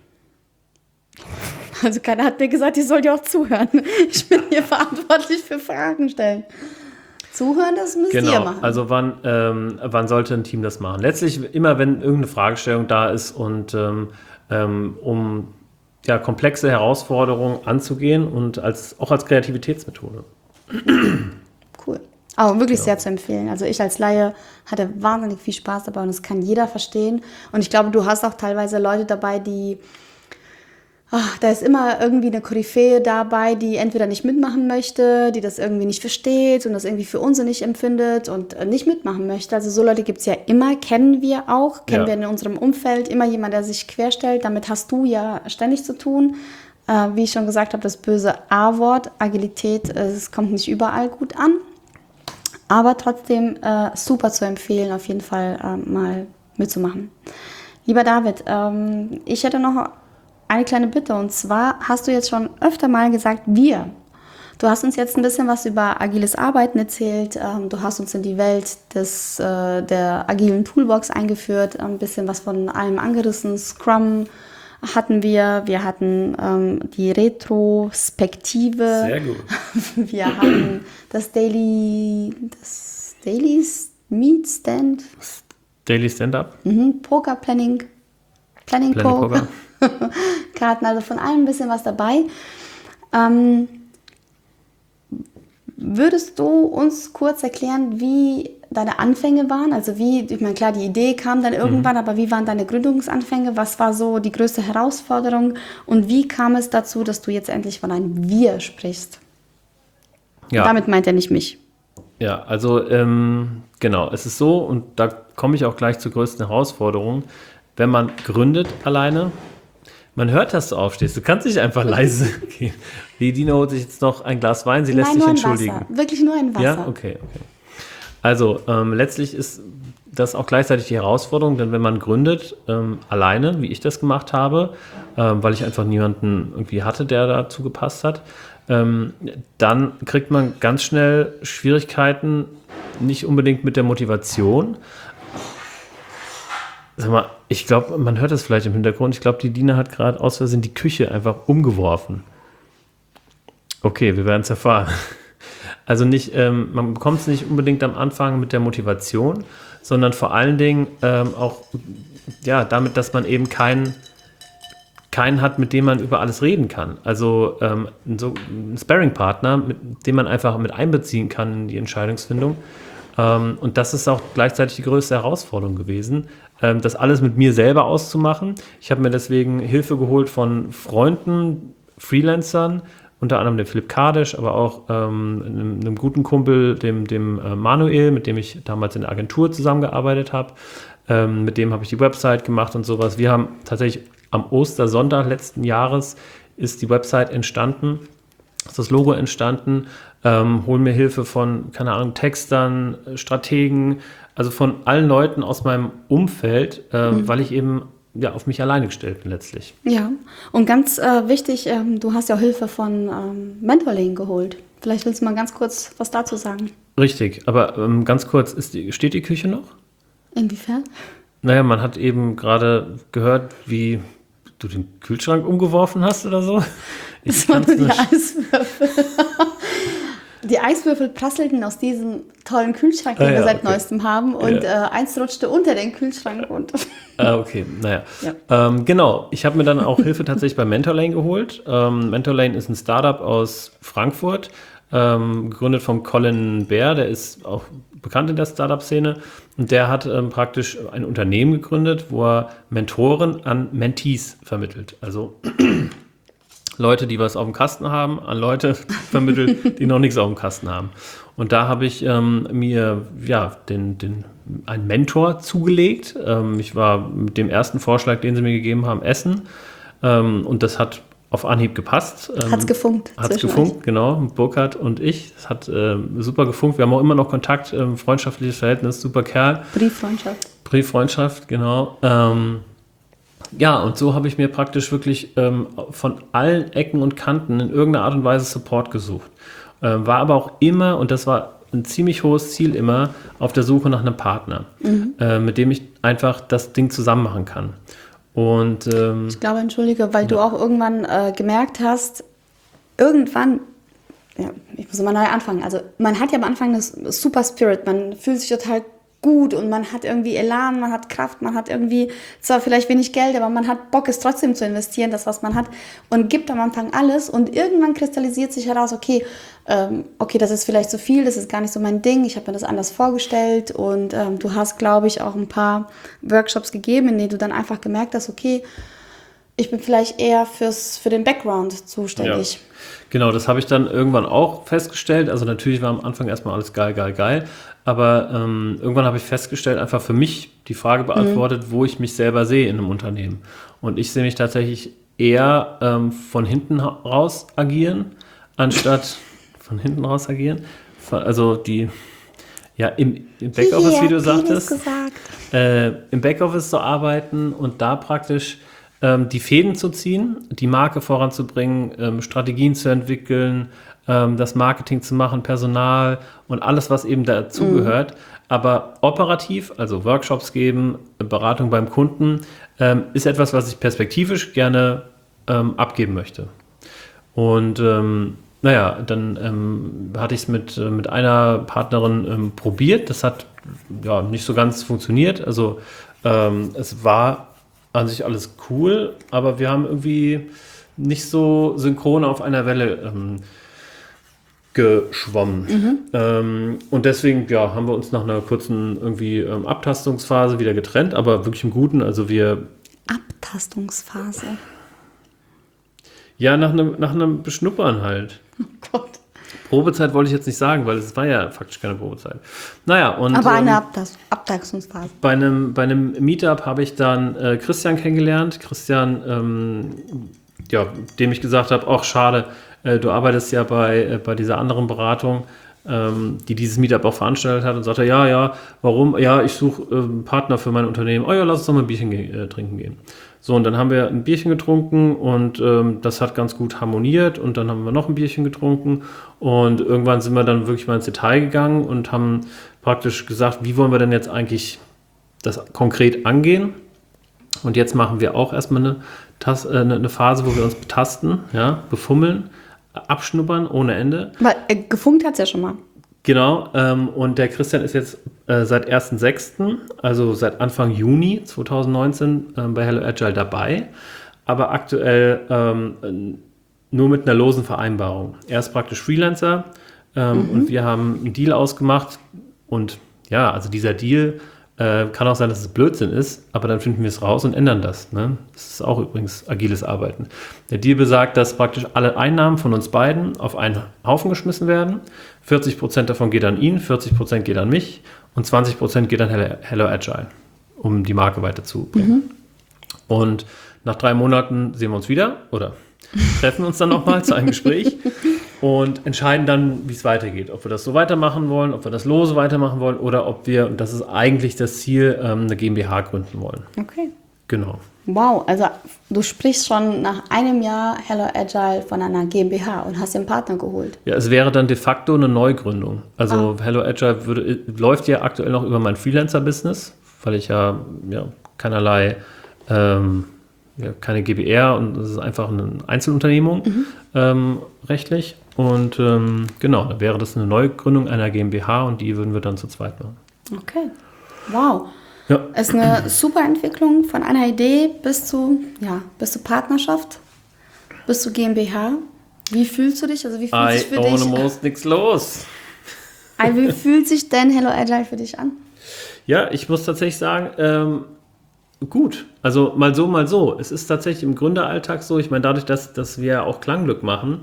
Also keiner hat mir gesagt, ich soll dir auch zuhören. Ich bin hier verantwortlich für Fragen stellen. Zuhören, das müsst genau. ihr machen. Also wann, ähm, wann sollte ein Team das machen? Letztlich immer, wenn irgendeine Fragestellung da ist und ähm, ähm, um ja, komplexe Herausforderungen anzugehen und als, auch als Kreativitätsmethode. Cool. Aber wirklich sehr zu empfehlen. Also ich als Laie hatte wahnsinnig viel Spaß dabei und das kann jeder verstehen. Und ich glaube, du hast auch teilweise Leute dabei, die, ach, da ist immer irgendwie eine Koryphäe dabei, die entweder nicht mitmachen möchte, die das irgendwie nicht versteht und das irgendwie für unsinnig empfindet und nicht mitmachen möchte. Also so Leute gibt es ja immer, kennen wir auch, kennen Ja. wir in unserem Umfeld. Immer jemand, der sich querstellt. Damit hast du ja ständig zu tun. Äh, wie ich schon gesagt habe, das böse A-Wort, Agilität, äh, es kommt nicht überall gut an. Aber trotzdem äh, super zu empfehlen, auf jeden Fall äh, mal mitzumachen. Lieber David, ähm, ich hätte noch eine kleine Bitte. Und zwar hast du jetzt schon öfter mal gesagt, wir. Du hast uns jetzt ein bisschen was über agiles Arbeiten erzählt. Ähm, du hast uns in die Welt des, äh, der agilen Toolbox eingeführt. Ein bisschen was von allem angerissen. Scrum hatten wir. Wir hatten ähm, die Retrospektive. Sehr gut. Wir hatten das Daily, das Daily Meet Stand, Daily Stand-Up. mhm, Poker Planning, Planning, Planning Poker, Karten, also von allem ein bisschen was dabei. Ähm, würdest du uns kurz erklären, wie deine Anfänge waren? Also wie, ich meine, klar, die Idee kam dann irgendwann, mhm. aber wie waren deine Gründungsanfänge? Was war so die größte Herausforderung? Und wie kam es dazu, dass du jetzt endlich von einem Wir sprichst? Ja. Damit meint er nicht mich. Ja, also ähm, genau, es ist so, und da komme ich auch gleich zur größten Herausforderung, wenn man gründet alleine, man hört, dass du aufstehst, du kannst nicht einfach leise gehen. Die Dina holt sich jetzt noch ein Glas Wein, sie lässt Nein, sich nur ein entschuldigen. Wasser. Wirklich nur ein Wasser. Ja, okay, okay. Also ähm, letztlich ist das auch gleichzeitig die Herausforderung, denn wenn man gründet, ähm, alleine, wie ich das gemacht habe, ähm, weil ich einfach niemanden irgendwie hatte, der dazu gepasst hat, ähm, dann kriegt man ganz schnell Schwierigkeiten, nicht unbedingt mit der Motivation. Sag mal, ich glaube, man hört das vielleicht im Hintergrund, ich glaube, die Dina hat gerade aus Versehen die Küche einfach umgeworfen. Okay, wir werden es erfahren. Also nicht, ähm, man bekommt es nicht unbedingt am Anfang mit der Motivation, sondern vor allen Dingen ähm, auch ja, damit, dass man eben keinen keinen hat, mit dem man über alles reden kann. Also ähm, so ein Sparring-Partner, mit dem man einfach mit einbeziehen kann in die Entscheidungsfindung. Ähm, und das ist auch gleichzeitig die größte Herausforderung gewesen, ähm, das alles mit mir selber auszumachen. Ich habe mir deswegen Hilfe geholt von Freunden, Freelancern, unter anderem dem Philipp Kardisch, aber auch ähm, einem, einem guten Kumpel, dem, dem äh, Manuel, mit dem ich damals in der Agentur zusammengearbeitet habe. Ähm, mit dem habe ich die Website gemacht und sowas. Wir haben tatsächlich am Ostersonntag letzten Jahres ist die Website entstanden, ist das Logo entstanden, ähm, holen mir Hilfe von, keine Ahnung, Textern, Strategen, also von allen Leuten aus meinem Umfeld, äh, mhm. weil ich eben ja, auf mich alleine gestellt bin letztlich. Ja, und ganz äh, wichtig, ähm, du hast ja auch Hilfe von ähm, Mentoring geholt. Vielleicht willst du mal ganz kurz was dazu sagen. Richtig, aber ähm, ganz kurz, ist die, steht die Küche noch? Inwiefern? Naja, man hat eben gerade gehört, wie du den Kühlschrank umgeworfen hast oder so. Ich das waren nur die Eiswürfel. Die Eiswürfel prasselten aus diesem tollen Kühlschrank, den ah, ja, wir seit okay. neuestem haben. Und ja. äh, eins rutschte unter den Kühlschrank runter. Ah, okay, naja. Ja. Ähm, genau, ich habe mir dann auch Hilfe tatsächlich bei Mentorlane geholt. Ähm, Mentorlane ist ein Startup aus Frankfurt, ähm, gegründet von Colin Baer, der ist auch bekannt in der Startup-Szene. Und der hat ähm, praktisch ein Unternehmen gegründet, wo er Mentoren an Mentees vermittelt. Also Leute, die was auf dem Kasten haben, an Leute vermittelt, die noch nichts auf dem Kasten haben. Und da habe ich ähm, mir ja, den, den, einen Mentor zugelegt. Ähm, ich war mit dem ersten Vorschlag, den sie mir gegeben haben, essen. Ähm, und das hat auf Anhieb gepasst. Ähm, hat's gefunkt. Hat's gefunkt, euch. Genau. Burkhard und ich. Das hat äh, super gefunkt. Wir haben auch immer noch Kontakt, äh, freundschaftliches Verhältnis, super Kerl. Brieffreundschaft. Brieffreundschaft, genau. Ähm, Ja, und so habe ich mir praktisch wirklich ähm, von allen Ecken und Kanten in irgendeiner Art und Weise Support gesucht. Ähm, war aber auch immer, und das war ein ziemlich hohes Ziel immer, auf der Suche nach einem Partner, mhm. äh, mit dem ich einfach das Ding zusammen machen kann. Und ähm, ich glaube, entschuldige, weil ja. du auch irgendwann äh, gemerkt hast, irgendwann, ja, ich muss mal neu anfangen, also man hat ja am Anfang das Super Spirit, man fühlt sich total gut und man hat irgendwie Elan, man hat Kraft, man hat irgendwie zwar vielleicht wenig Geld, aber man hat Bock, es trotzdem zu investieren, das, was man hat, und gibt am Anfang alles und irgendwann kristallisiert sich heraus, okay, ähm, okay, das ist vielleicht zu viel, das ist gar nicht so mein Ding, ich habe mir das anders vorgestellt und ähm, du hast, glaube ich, auch ein paar Workshops gegeben, in denen du dann einfach gemerkt hast, okay, ich bin vielleicht eher fürs, für den Background zuständig. Ja. Genau, das habe ich dann irgendwann auch festgestellt. Also natürlich war am Anfang erstmal alles geil, geil, geil. Aber ähm, irgendwann habe ich festgestellt, einfach für mich die Frage beantwortet, mhm. wo ich mich selber sehe in einem Unternehmen. Und ich sehe mich tatsächlich eher ähm, von hinten raus agieren, anstatt von hinten raus agieren. Also die, ja, im, im Backoffice, wie du sagtest, äh, im Backoffice zu arbeiten und da praktisch ähm, die Fäden zu ziehen, die Marke voranzubringen, ähm, Strategien zu entwickeln, ähm, das Marketing zu machen, Personal und alles, was eben dazugehört. Mhm. Aber operativ, also Workshops geben, Beratung beim Kunden, ähm, ist etwas, was ich perspektivisch gerne ähm, abgeben möchte. Und ähm, naja, dann ähm, hatte ich es mit, äh, mit einer Partnerin ähm, probiert. Das hat ja nicht so ganz funktioniert. Also ähm, es war an sich alles cool, aber wir haben irgendwie nicht so synchron auf einer Welle ähm, geschwommen. Mhm. Ähm, und deswegen ja, haben wir uns nach einer kurzen irgendwie ähm, Abtastungsphase wieder getrennt, aber wirklich im Guten. Also wir Abtastungsphase? Ja, nach einem, nach einem Beschnuppern halt. Oh Gott. Probezeit wollte ich jetzt nicht sagen, weil es war ja faktisch keine Probezeit. Naja, und aber eine ähm, Abtas- Abtastungsphase. Bei einem, bei einem Meetup habe ich dann äh, Christian kennengelernt. Christian, ähm, ja, dem ich gesagt habe, ach schade, äh, du arbeitest ja bei, äh, bei dieser anderen Beratung, ähm, die dieses Meetup auch veranstaltet hat, und sagte, ja, ja, warum? Ja, ich suche äh, einen Partner für mein Unternehmen. Oh ja, lass uns doch mal ein Bierchen ge- äh, trinken gehen. So, und dann haben wir ein Bierchen getrunken und ähm, das hat ganz gut harmoniert, und dann haben wir noch ein Bierchen getrunken und irgendwann sind wir dann wirklich mal ins Detail gegangen und haben praktisch gesagt, wie wollen wir denn jetzt eigentlich das konkret angehen? Und jetzt machen wir auch erstmal eine, Tas- äh, eine Phase, wo wir uns betasten, ja, befummeln, abschnuppern ohne Ende. Aber äh, gefunkt hat es ja schon mal. Genau, ähm, und der Christian ist jetzt äh, seit ersten sechsten, also seit Anfang Juni zwanzig neunzehn äh, bei Hello Agile dabei, aber aktuell ähm, nur mit einer losen Vereinbarung. Er ist praktisch Freelancer ähm, mhm. und wir haben einen Deal ausgemacht, und ja, also dieser Deal äh, kann auch sein, dass es Blödsinn ist, aber dann finden wir es raus und ändern das. Ne? Das ist auch übrigens agiles Arbeiten. Der Deal besagt, dass praktisch alle Einnahmen von uns beiden auf einen Haufen geschmissen werden. vierzig Prozent davon geht an ihn, vierzig Prozent geht an mich und zwanzig Prozent geht an Hello, Hello Agile, um die Marke weiterzubringen. Mhm. Und nach drei Monaten sehen wir uns wieder oder treffen uns dann nochmal zu einem Gespräch und entscheiden dann, wie es weitergeht. Ob wir das so weitermachen wollen, ob wir das lose weitermachen wollen oder ob wir, und das ist eigentlich das Ziel, eine GmbH gründen wollen. Okay. Genau. Wow, also du sprichst schon nach einem Jahr Hello Agile von einer GmbH und hast den Partner geholt. Ja, es wäre dann de facto eine Neugründung. Also ah. Hello Agile würde, läuft ja aktuell noch über mein Freelancer-Business, weil ich ja, ja keinerlei, ähm, ja, keine G b R, und es ist einfach eine Einzelunternehmung mhm. ähm, rechtlich. Und ähm, genau, dann wäre das eine Neugründung einer GmbH, und die würden wir dann zu zweit machen. Okay, wow. Ja. Es ist eine super Entwicklung von einer Idee bis zu, ja, bis zu Partnerschaft, bis zu GmbH. Wie fühlst du dich? Also wie fühlt I sich für ohne dich? Most nix los. Also wie fühlt sich denn Hello Agile für dich an? Ja, ich muss tatsächlich sagen, ähm, gut. Also mal so, mal so. Es ist tatsächlich im Gründeralltag so. Ich meine, dadurch, dass, dass wir auch Klangglück machen,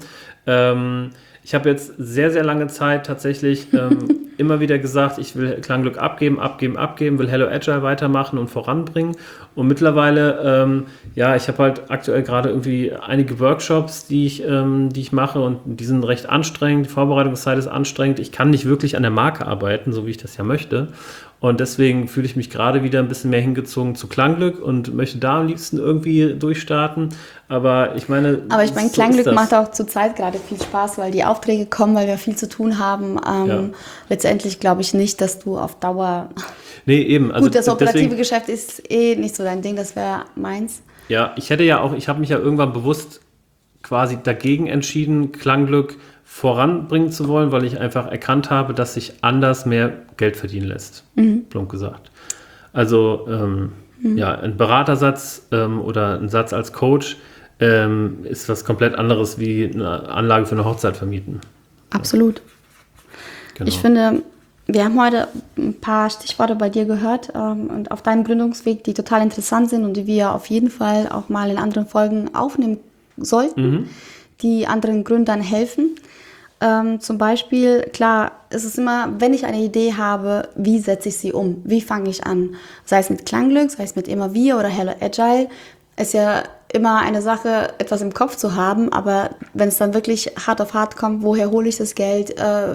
ähm, ich habe jetzt sehr, sehr lange Zeit tatsächlich ähm, immer wieder gesagt, ich will Klangglück abgeben, abgeben, abgeben, will Hello Agile weitermachen und voranbringen. Und mittlerweile, ähm, ja, ich habe halt aktuell gerade irgendwie einige Workshops, die ich, ähm, die ich mache, und die sind recht anstrengend. Die Vorbereitungszeit ist anstrengend. Ich kann nicht wirklich an der Marke arbeiten, so wie ich das ja möchte. Und deswegen fühle ich mich gerade wieder ein bisschen mehr hingezogen zu Klangglück und möchte da am liebsten irgendwie durchstarten. Aber ich meine... Aber ich meine, so Klangglück macht auch zur Zeit gerade viel Spaß, weil die Aufträge kommen, weil wir viel zu tun haben. Ähm, ja. Letztendlich glaube ich nicht, dass du auf Dauer... Nee, eben. Also gut, das operative deswegen, Geschäft ist eh nicht so dein Ding, das wäre meins. Ja, ich hätte ja auch, ich habe mich ja irgendwann bewusst quasi dagegen entschieden, Klangglück voranbringen zu wollen, weil ich einfach erkannt habe, dass sich anders mehr Geld verdienen lässt, mhm. plump gesagt. Also ähm, mhm. ja, ein Beratersatz ähm, oder ein Satz als Coach ähm, ist was komplett anderes wie eine Anlage für eine Hochzeit vermieten. Absolut. Genau. Ich finde, wir haben heute ein paar Stichworte bei dir gehört ähm, und auf deinem Gründungsweg, die total interessant sind und die wir auf jeden Fall auch mal in anderen Folgen aufnehmen sollten, mhm. die anderen Gründern helfen. Ähm, zum Beispiel, klar, es ist immer, wenn ich eine Idee habe, wie setze ich sie um? Wie fange ich an? Sei es mit Klangglück, sei es mit Immer Wir oder Hello Agile. Es ist ja immer eine Sache, etwas im Kopf zu haben, aber wenn es dann wirklich hart auf hart kommt, woher hole ich das Geld? Äh,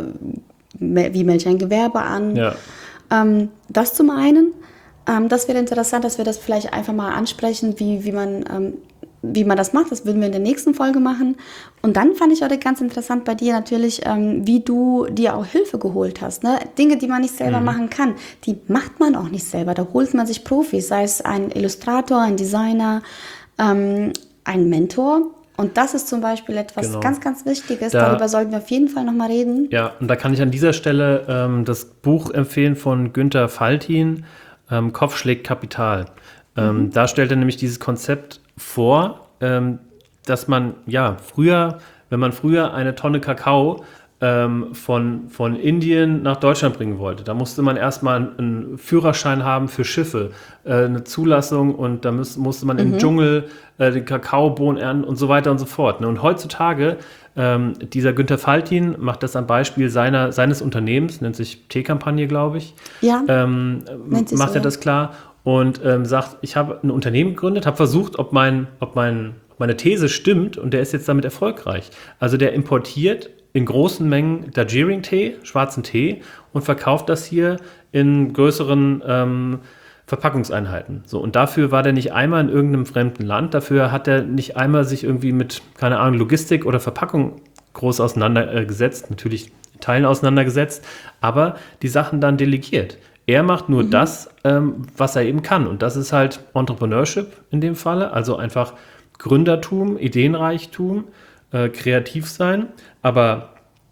wie melde ich ein Gewerbe an? Ja. Ähm, das zum einen. Ähm, das wäre interessant, dass wir das vielleicht einfach mal ansprechen, wie, wie man... Ähm, wie man das macht, das würden wir in der nächsten Folge machen. Und dann fand ich heute ganz interessant bei dir natürlich, ähm, wie du dir auch Hilfe geholt hast. Ne? Dinge, die man nicht selber mhm. machen kann, die macht man auch nicht selber. Da holt man sich Profis, sei es ein Illustrator, ein Designer, ähm, ein Mentor. Und das ist zum Beispiel etwas genau. ganz, ganz Wichtiges. Da, Darüber sollten wir auf jeden Fall nochmal reden. Ja, und da kann ich an dieser Stelle ähm, das Buch empfehlen von Günther Faltin, ähm, Kopf schlägt Kapital. Ähm, mhm. Da stellt er nämlich dieses Konzept vor, ähm, dass man, ja, früher, wenn man früher eine Tonne Kakao ähm, von, von Indien nach Deutschland bringen wollte, da musste man erstmal einen, einen Führerschein haben für Schiffe, äh, eine Zulassung und da muss, musste man mhm. im Dschungel äh, den Kakaobohnen ernten und so weiter und so fort. Ne? Und heutzutage, ähm, dieser Günther Faltin macht das am Beispiel seiner, seines Unternehmens, nennt sich Teekampagne, glaube ich, ja, ähm, macht so, er ja. das klar. Und ähm, sagt, ich habe ein Unternehmen gegründet, habe versucht, ob, mein, ob, mein, ob meine These stimmt und der ist jetzt damit erfolgreich. Also der importiert in großen Mengen Darjeeling-Tee, schwarzen Tee und verkauft das hier in größeren ähm, Verpackungseinheiten. So, und dafür war der nicht einmal in irgendeinem fremden Land, dafür hat er nicht einmal sich irgendwie mit, keine Ahnung, Logistik oder Verpackung groß auseinandergesetzt, natürlich in Teilen auseinandergesetzt, aber die Sachen dann delegiert. Er macht nur mhm. das, ähm, was er eben kann. Und das ist halt Entrepreneurship in dem Falle. Also einfach Gründertum, Ideenreichtum, äh, kreativ sein. Aber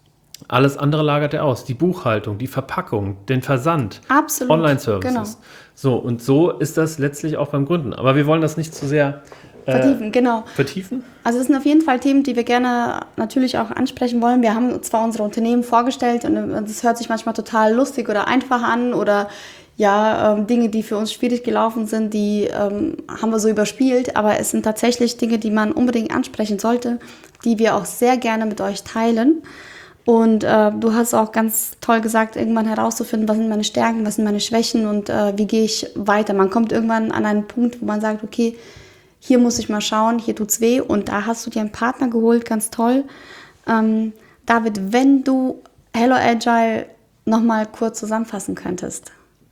alles andere lagert er aus. Die Buchhaltung, die Verpackung, den Versand, Absolut. Online-Services. Genau. So, und so ist das letztlich auch beim Gründen. Aber wir wollen das nicht zu sehr äh, vertiefen. Genau. vertiefen. Also das sind auf jeden Fall Themen, die wir gerne natürlich auch ansprechen wollen. Wir haben zwar unsere Unternehmen vorgestellt und das hört sich manchmal total lustig oder einfach an oder ja, ähm, Dinge, die für uns schwierig gelaufen sind, die ähm, haben wir so überspielt, aber es sind tatsächlich Dinge, die man unbedingt ansprechen sollte, die wir auch sehr gerne mit euch teilen. Und äh, du hast auch ganz toll gesagt, irgendwann herauszufinden, was sind meine Stärken, was sind meine Schwächen und äh, wie gehe ich weiter. Man kommt irgendwann an einen Punkt, wo man sagt, okay, hier muss ich mal schauen, hier tut's weh und da hast du dir einen Partner geholt, ganz toll. Ähm, David, wenn du Hello Agile nochmal kurz zusammenfassen könntest,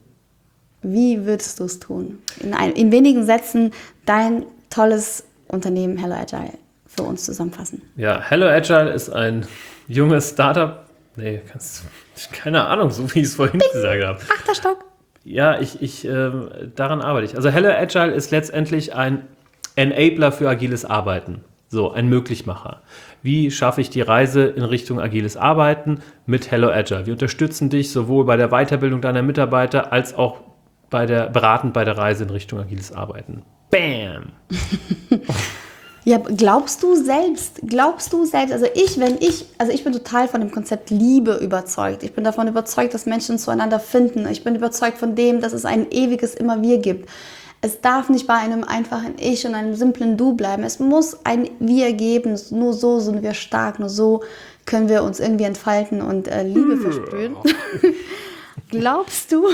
wie würdest du es tun? In, ein, in wenigen Sätzen dein tolles Unternehmen Hello Agile für uns zusammenfassen. Ja, Hello Agile ist ein junges Startup. Nee, kannst, keine Ahnung, so wie ich es vorhin Bing. gesagt habe. Achter Stock. Ja, ich, ich, äh, daran arbeite ich. Also Hello Agile ist letztendlich ein Enabler für agiles Arbeiten. So, ein Möglichmacher. Wie schaffe ich die Reise in Richtung agiles Arbeiten mit Hello Agile? Wir unterstützen dich sowohl bei der Weiterbildung deiner Mitarbeiter als auch bei der, beratend bei der Reise in Richtung agiles Arbeiten. Bam! Ja, glaubst du selbst, glaubst du selbst, also ich, wenn ich, also ich bin total von dem Konzept Liebe überzeugt. Ich bin davon überzeugt, dass Menschen zueinander finden. Ich bin überzeugt von dem, dass es ein ewiges Immer-Wir gibt. Es darf nicht bei einem einfachen Ich und einem simplen Du bleiben. Es muss ein Wir geben. Nur so sind wir stark. Nur so können wir uns irgendwie entfalten und äh, Liebe versprühen. Glaubst du,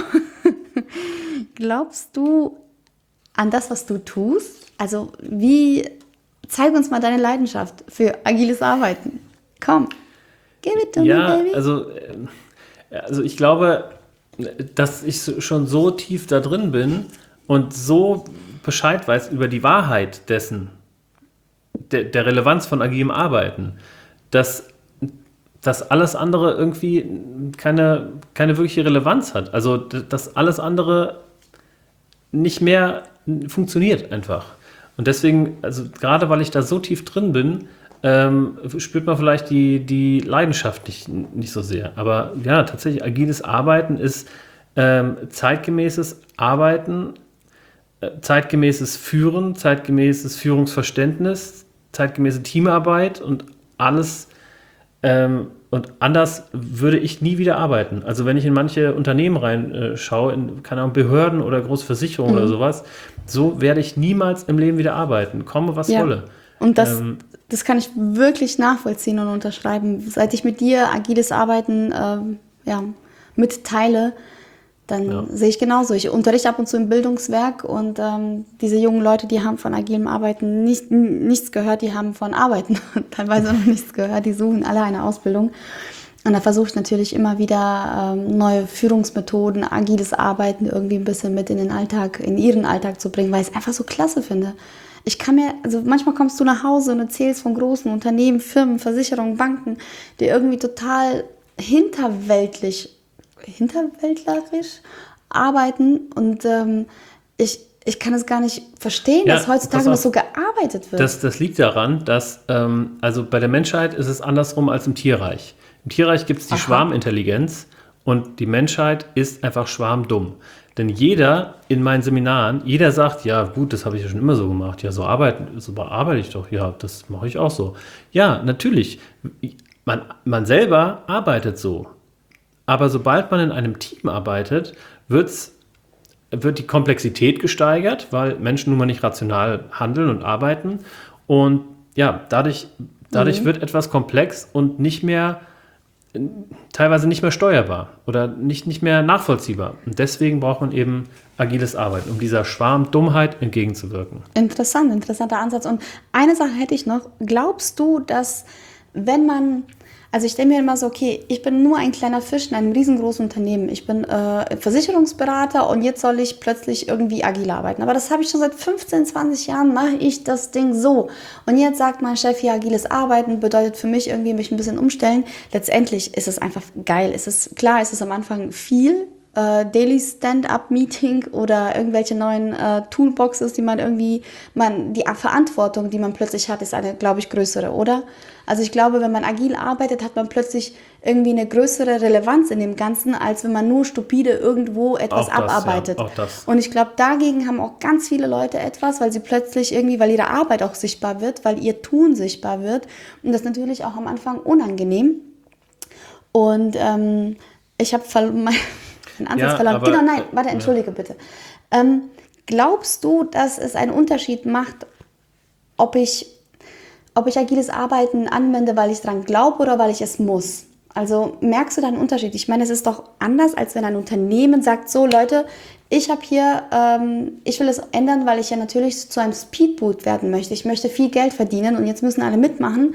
glaubst du an das, was du tust? Also wie, zeig uns mal deine Leidenschaft für agiles Arbeiten. Komm, give it to ja, me, baby. Also, also ich glaube, dass ich schon so tief da drin bin, und so Bescheid weiß über die Wahrheit dessen, der, der Relevanz von agilem Arbeiten, dass, dass alles andere irgendwie keine, keine wirkliche Relevanz hat. Also, dass alles andere nicht mehr funktioniert einfach. Und deswegen, also gerade weil ich da so tief drin bin, ähm, spürt man vielleicht die, die Leidenschaft nicht, nicht so sehr. Aber ja, tatsächlich, agiles Arbeiten ist ähm, zeitgemäßes Arbeiten, äh, zeitgemäßes Führen, zeitgemäßes Führungsverständnis, zeitgemäße Teamarbeit und alles. Ähm, und anders würde ich nie wieder arbeiten. Also wenn ich in manche Unternehmen reinschaue, äh, in keine Ahnung, Behörden oder große Versicherungen mhm. oder sowas, so werde ich niemals im Leben wieder arbeiten. Komme, was ja. wolle. Und das, ähm, das kann ich wirklich nachvollziehen und unterschreiben. Seit ich mit dir agiles Arbeiten ähm, ja, mitteile, dann ja. sehe ich genauso. Ich unterrichte ab und zu im Bildungswerk und ähm, diese jungen Leute, die haben von agilem Arbeiten nicht, nichts gehört, die haben von Arbeiten teilweise noch nichts gehört, die suchen alle eine Ausbildung. Und da versuche ich natürlich immer wieder ähm, neue Führungsmethoden, agiles Arbeiten irgendwie ein bisschen mit in den Alltag, in ihren Alltag zu bringen, weil ich es einfach so klasse finde. Ich kann mir, also manchmal kommst du nach Hause und erzählst von großen Unternehmen, Firmen, Versicherungen, Banken, die irgendwie total hinterweltlich hinterwäldlerisch arbeiten und ähm, ich, ich kann es gar nicht verstehen, ja, dass heutzutage noch so gearbeitet wird. Das, das liegt daran, dass ähm, also bei der Menschheit ist es andersrum als im Tierreich. Im Tierreich gibt es die Aha. Schwarmintelligenz und die Menschheit ist einfach schwarmdumm. Denn jeder in meinen Seminaren, jeder sagt, ja gut, das habe ich ja schon immer so gemacht. Ja, so arbeite, so arbeite ich doch. Ja, das mache ich auch so. Ja, natürlich. Man, man selber arbeitet so. Aber sobald man in einem Team arbeitet, wird's, wird die Komplexität gesteigert, weil Menschen nun mal nicht rational handeln und arbeiten. Und ja, dadurch, dadurch mhm. wird etwas komplex und nicht mehr, teilweise nicht mehr steuerbar oder nicht, nicht mehr nachvollziehbar. Und deswegen braucht man eben agiles Arbeiten, um dieser Schwarmdummheit entgegenzuwirken. Interessant, interessanter Ansatz. Und eine Sache hätte ich noch. Glaubst du, dass wenn man... Also ich denke mir immer so, okay, ich bin nur ein kleiner Fisch in einem riesengroßen Unternehmen. Ich bin äh, Versicherungsberater und jetzt soll ich plötzlich irgendwie agil arbeiten. Aber das habe ich schon seit fünfzehn, zwanzig Jahren, mache ich das Ding so. Und jetzt sagt mein Chef, ja, agiles Arbeiten bedeutet für mich irgendwie mich ein bisschen umstellen. Letztendlich ist es einfach geil. Es ist, klar, es ist am Anfang viel. Äh, Daily Stand-up-Meeting oder irgendwelche neuen äh, Toolboxes, die man irgendwie, man, die Verantwortung, die man plötzlich hat, ist eine, glaube ich, größere, oder? Also ich glaube, wenn man agil arbeitet, hat man plötzlich irgendwie eine größere Relevanz in dem Ganzen, als wenn man nur stupide irgendwo etwas auch das, abarbeitet. Ja, auch das. Und ich glaube, dagegen haben auch ganz viele Leute etwas, weil sie plötzlich irgendwie, weil ihre Arbeit auch sichtbar wird, weil ihr Tun sichtbar wird. Und das ist natürlich auch am Anfang unangenehm. Und ähm, ich habe ver- meinen Ansatz ja, verloren. Aber, genau, nein, warte, entschuldige ja. bitte. Ähm, glaubst du, dass es einen Unterschied macht, ob ich ob ich agiles Arbeiten anwende, weil ich dran glaube oder weil ich es muss? Also merkst du da einen Unterschied? Ich meine, es ist doch anders, als wenn ein Unternehmen sagt, so Leute, ich habe hier, ähm, ich will es ändern, weil ich ja natürlich zu einem Speedboot werden möchte. Ich möchte viel Geld verdienen und jetzt müssen alle mitmachen.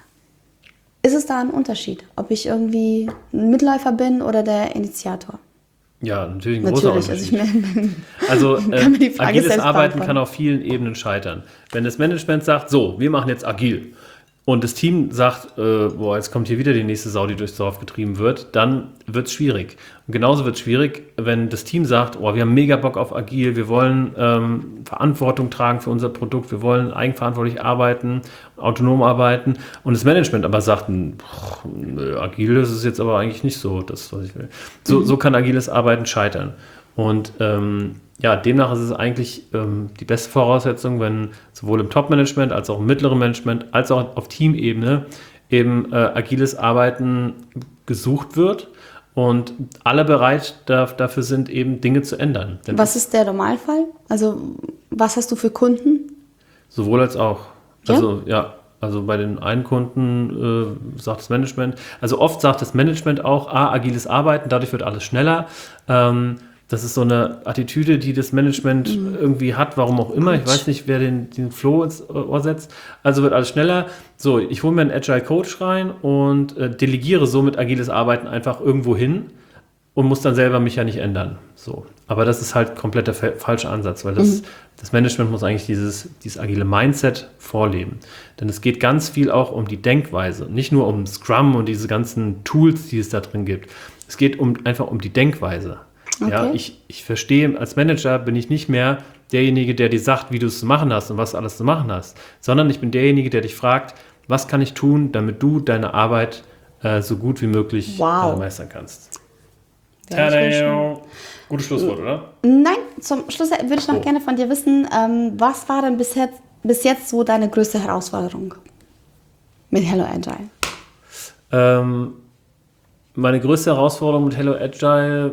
Ist es da ein Unterschied, ob ich irgendwie ein Mitläufer bin oder der Initiator? Ja, natürlich ein großer natürlich, Unterschied. Also, äh, kann agiles Arbeiten kann auf vielen Ebenen scheitern. Wenn das Management sagt, so, wir machen jetzt agil und das Team sagt, äh, boah, jetzt kommt hier wieder die nächste Sau, die durchs Dorf getrieben wird, dann wird es schwierig. Und genauso wird es schwierig, wenn das Team sagt, oh, wir haben mega Bock auf agil, wir wollen ähm, Verantwortung tragen für unser Produkt, wir wollen eigenverantwortlich arbeiten, autonom arbeiten und das Management aber sagt, boah, nö, agil ist es jetzt aber eigentlich nicht so, das, was ich will. So, mhm. so kann agiles Arbeiten scheitern. Und ähm, ja, demnach ist es eigentlich ähm, die beste Voraussetzung, wenn sowohl im Top-Management als auch im mittleren Management als auch auf Teamebene eben äh, agiles Arbeiten gesucht wird und alle bereit da, dafür sind, eben Dinge zu ändern. Denn was ist der Normalfall? Also was hast du für Kunden? Sowohl als auch. Ja? Also ja, also bei den einen Kunden äh, sagt das Management, also oft sagt das Management auch, ah, agiles Arbeiten, dadurch wird alles schneller. Ähm, Das ist so eine Attitüde, die das Management mhm. irgendwie hat, warum auch immer. Ich weiß nicht, wer den, den Flow ins Ohr setzt. Also wird alles schneller. So, ich hole mir einen Agile Coach rein und äh, delegiere somit agiles Arbeiten einfach irgendwo hin und muss dann selber mich ja nicht ändern. So. Aber das ist halt komplett der fa- falsche Ansatz, weil das, mhm. das Management muss eigentlich dieses, dieses agile Mindset vorleben. Denn es geht ganz viel auch um die Denkweise. Nicht nur um Scrum und diese ganzen Tools, die es da drin gibt. Es geht um, einfach um die Denkweise. Okay. Ja, ich, ich verstehe, als Manager bin ich nicht mehr derjenige, der dir sagt, wie du es zu machen hast und was du alles zu machen hast, sondern ich bin derjenige, der dich fragt, was kann ich tun, damit du deine Arbeit äh, so gut wie möglich Wow. äh, meistern kannst. Ja, das wär schön. Tada! Gutes Schlusswort, oder? Nein, zum Schluss würde ich noch Oh. gerne von dir wissen, ähm, was war denn bis jetzt, bis jetzt so deine größte Herausforderung mit Hello Agile? Ähm, meine größte Herausforderung mit Hello Agile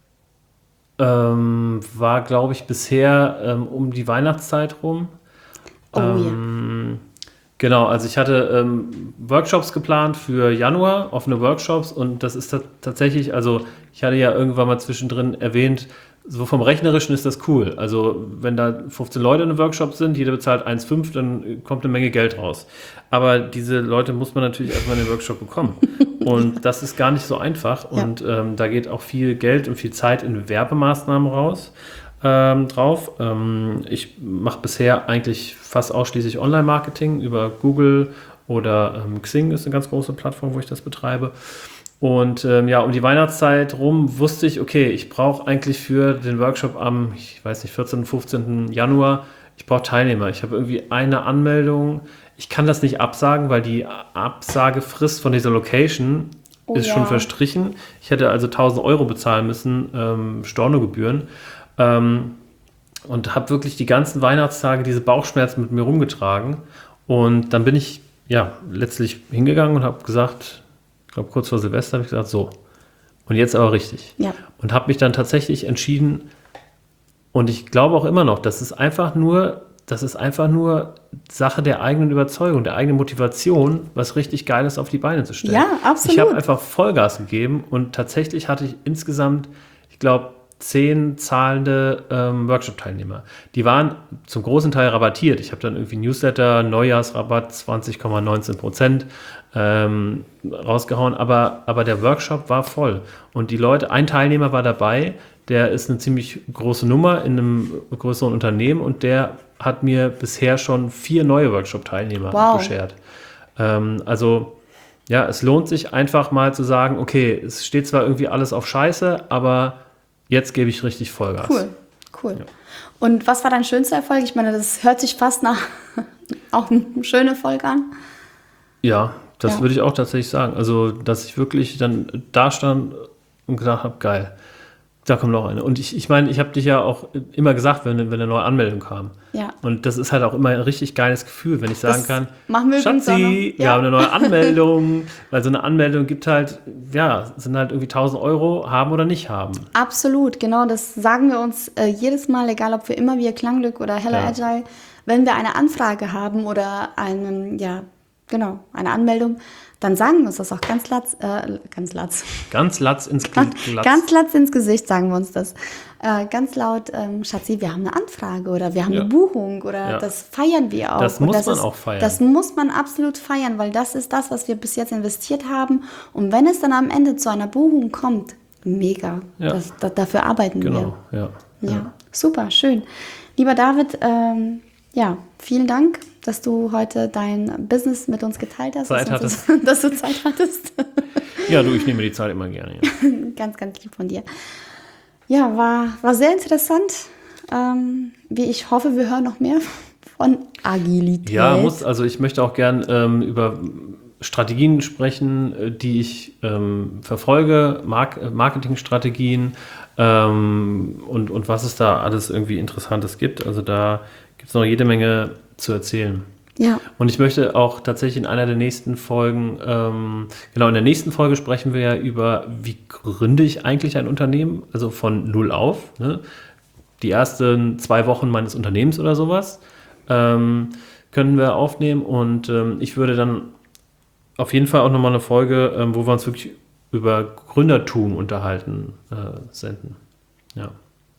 ähm, war, glaube ich, bisher ähm, um die Weihnachtszeit rum. Oh ähm, Genau, also ich hatte ähm, Workshops geplant für Januar, offene Workshops, und das ist ta- tatsächlich, also ich hatte ja irgendwann mal zwischendrin erwähnt, so vom Rechnerischen ist das cool. Also wenn da fünfzehn Leute in einem Workshop sind, jeder bezahlt eins Komma fünf, dann kommt eine Menge Geld raus. Aber diese Leute muss man natürlich erstmal in den Workshop bekommen. Und das ist gar nicht so einfach. Ja. Und ähm, da geht auch viel Geld und viel Zeit in Werbemaßnahmen raus. Ähm, drauf. Ähm, ich mache bisher eigentlich fast ausschließlich Online-Marketing über Google oder ähm, Xing ist eine ganz große Plattform, wo ich das betreibe. Und ähm, ja, um die Weihnachtszeit rum wusste ich, okay, ich brauche eigentlich für den Workshop am, ich weiß nicht, vierzehnten, fünfzehnten Januar, ich brauche Teilnehmer. Ich habe irgendwie eine Anmeldung. Ich kann das nicht absagen, weil die Absagefrist von dieser Location Oh ist ja. schon verstrichen. Ich hätte also tausend Euro bezahlen müssen, ähm, Stornogebühren. Ähm, und habe wirklich die ganzen Weihnachtstage diese Bauchschmerzen mit mir rumgetragen. Und dann bin ich ja letztlich hingegangen und habe gesagt, ich glaube kurz vor Silvester habe ich gesagt, so, und jetzt aber richtig. Ja. Und habe mich dann tatsächlich entschieden, und ich glaube auch immer noch, das ist einfach nur, das ist einfach nur Sache der eigenen Überzeugung, der eigenen Motivation, was richtig Geiles auf die Beine zu stellen. Ja, absolut. Ich habe einfach Vollgas gegeben und tatsächlich hatte ich insgesamt, ich glaube, zehn zahlende ähm, Workshop-Teilnehmer. Die waren zum großen Teil rabattiert. Ich habe dann irgendwie Newsletter, Neujahrsrabatt, zwanzig Komma neunzehn Prozent ähm, rausgehauen, aber, aber der Workshop war voll. Und die Leute, ein Teilnehmer war dabei, der ist eine ziemlich große Nummer in einem größeren Unternehmen und der hat mir bisher schon vier neue Workshop-Teilnehmer Wow. beschert. Ähm, also ja, es lohnt sich einfach mal zu sagen, okay, es steht zwar irgendwie alles auf Scheiße, aber jetzt gebe ich richtig Vollgas. Cool, cool. Und was war dein schönster Erfolg? Ich meine, das hört sich fast nach auch einem schönen Erfolg an. Ja, das Ja. würde ich auch tatsächlich sagen. Also, dass ich wirklich dann da stand und gedacht habe, geil, da kommt noch eine. Und ich, ich meine, ich habe dich ja auch immer gesagt, wenn, wenn eine neue Anmeldung kam. Ja. Und das ist halt auch immer ein richtig geiles Gefühl, wenn ich sagen Das kann, machen wir übrigens auch Schatzi, noch. wir Ja. haben eine neue Anmeldung. Weil so eine Anmeldung gibt halt, ja, sind halt irgendwie tausend Euro, haben oder nicht haben. Absolut, genau. Das sagen wir uns äh, jedes Mal, egal ob wir immer wir Klangglück oder Hello Ja. Agile, wenn wir eine Anfrage haben oder einen, ja, genau, eine Anmeldung, dann sagen wir uns das auch ganz latz, äh, ganz latz, Ganz latz ins ganz, Glatz. ganz latz ins Gesicht sagen wir uns das. Äh, ganz laut, ähm, Schatzi, wir haben eine Anfrage oder wir haben Ja. eine Buchung oder Ja. das feiern wir auch. Das Und muss man ist, auch feiern. Das muss man absolut feiern, weil das ist das, was wir bis jetzt investiert haben. Und wenn es dann am Ende zu einer Buchung kommt, mega. Ja. Das, da, dafür arbeiten wir. Genau, ja. Ja, super, schön. Lieber David, ähm, ja, vielen Dank, dass du heute dein Business mit uns geteilt hast. Zeit dass, uns das, dass du Zeit hattest. Ja, du, ich nehme die Zeit immer gerne. Ja. Ganz, ganz lieb von dir. Ja, war, war sehr interessant. Ähm, wie ich hoffe, wir hören noch mehr von Agilität. Ja, muss, also ich möchte auch gern ähm, über Strategien sprechen, äh, die ich ähm, verfolge, Mark äh, Marketingstrategien ähm, und, und was es da alles irgendwie Interessantes gibt. Also da gibt es noch jede Menge zu erzählen. Ja, Und ich möchte auch tatsächlich in einer der nächsten Folgen, ähm, genau in der nächsten Folge sprechen wir ja über, wie gründe ich eigentlich ein Unternehmen, also von null auf, ne? Die ersten zwei Wochen meines Unternehmens oder sowas ähm, können wir aufnehmen und ähm, ich würde dann auf jeden Fall auch nochmal eine Folge, ähm, wo wir uns wirklich über Gründertum unterhalten, äh, senden. Ja.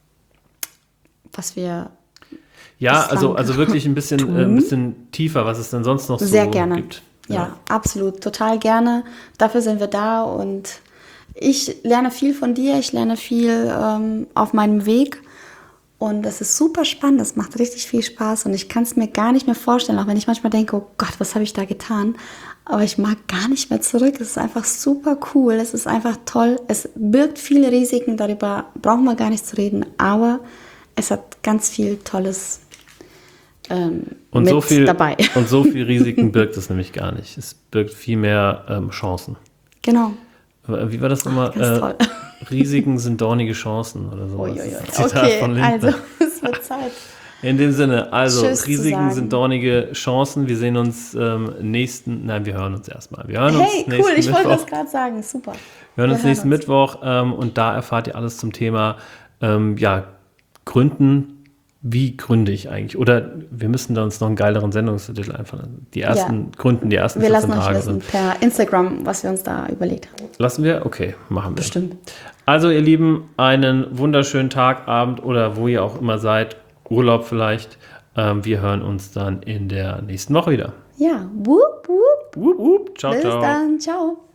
was wir Ja, Das also, lang also wirklich ein bisschen, äh, ein bisschen tiefer, was es denn sonst noch sehr so gerne. gibt. Ja. absolut, total gerne. Dafür sind wir da und ich lerne viel von dir, ich lerne viel ähm, auf meinem Weg und das ist super spannend, das macht richtig viel Spaß und ich kann es mir gar nicht mehr vorstellen, auch wenn ich manchmal denke, oh Gott, was habe ich da getan? Aber ich mag gar nicht mehr zurück, es ist einfach super cool, es ist einfach toll, es birgt viele Risiken, darüber brauchen wir gar nicht zu reden, aber es hat ganz viel Tolles ähm, und mit so viel, dabei. Und so viel Risiken birgt es nämlich gar nicht. Es birgt viel mehr ähm, Chancen. Genau. Wie war das nochmal? Ganz äh, toll. Risiken sind dornige Chancen oder so. Uiuiui. Okay, also es wird Zeit. In dem Sinne, also Tschüss Risiken sind dornige Chancen. Wir sehen uns ähm, nächsten, nein, wir hören uns erstmal. Wir hören Hey, uns cool, ich Mittwoch. wollte das gerade sagen, super. Wir hören uns hören nächsten uns. Mittwoch ähm, und da erfahrt ihr alles zum Thema, ähm, ja, Gründen. Wie gründe ich eigentlich? Oder wir müssen da uns noch einen geileren Sendungstitel einfallen. Die ersten Ja. Gründen, die ersten Wir lassen vierzehn euch Tage wissen sind. per Instagram, was wir uns da überlegt haben. Lassen wir? Okay, machen wir. Bestimmt. Also ihr Lieben, einen wunderschönen Tag, Abend oder wo ihr auch immer seid. Urlaub vielleicht. Ähm, wir hören uns dann in der nächsten Woche wieder. Ja, wup, wup. Wup, wup. Ciao, Bis ciao. dann, ciao.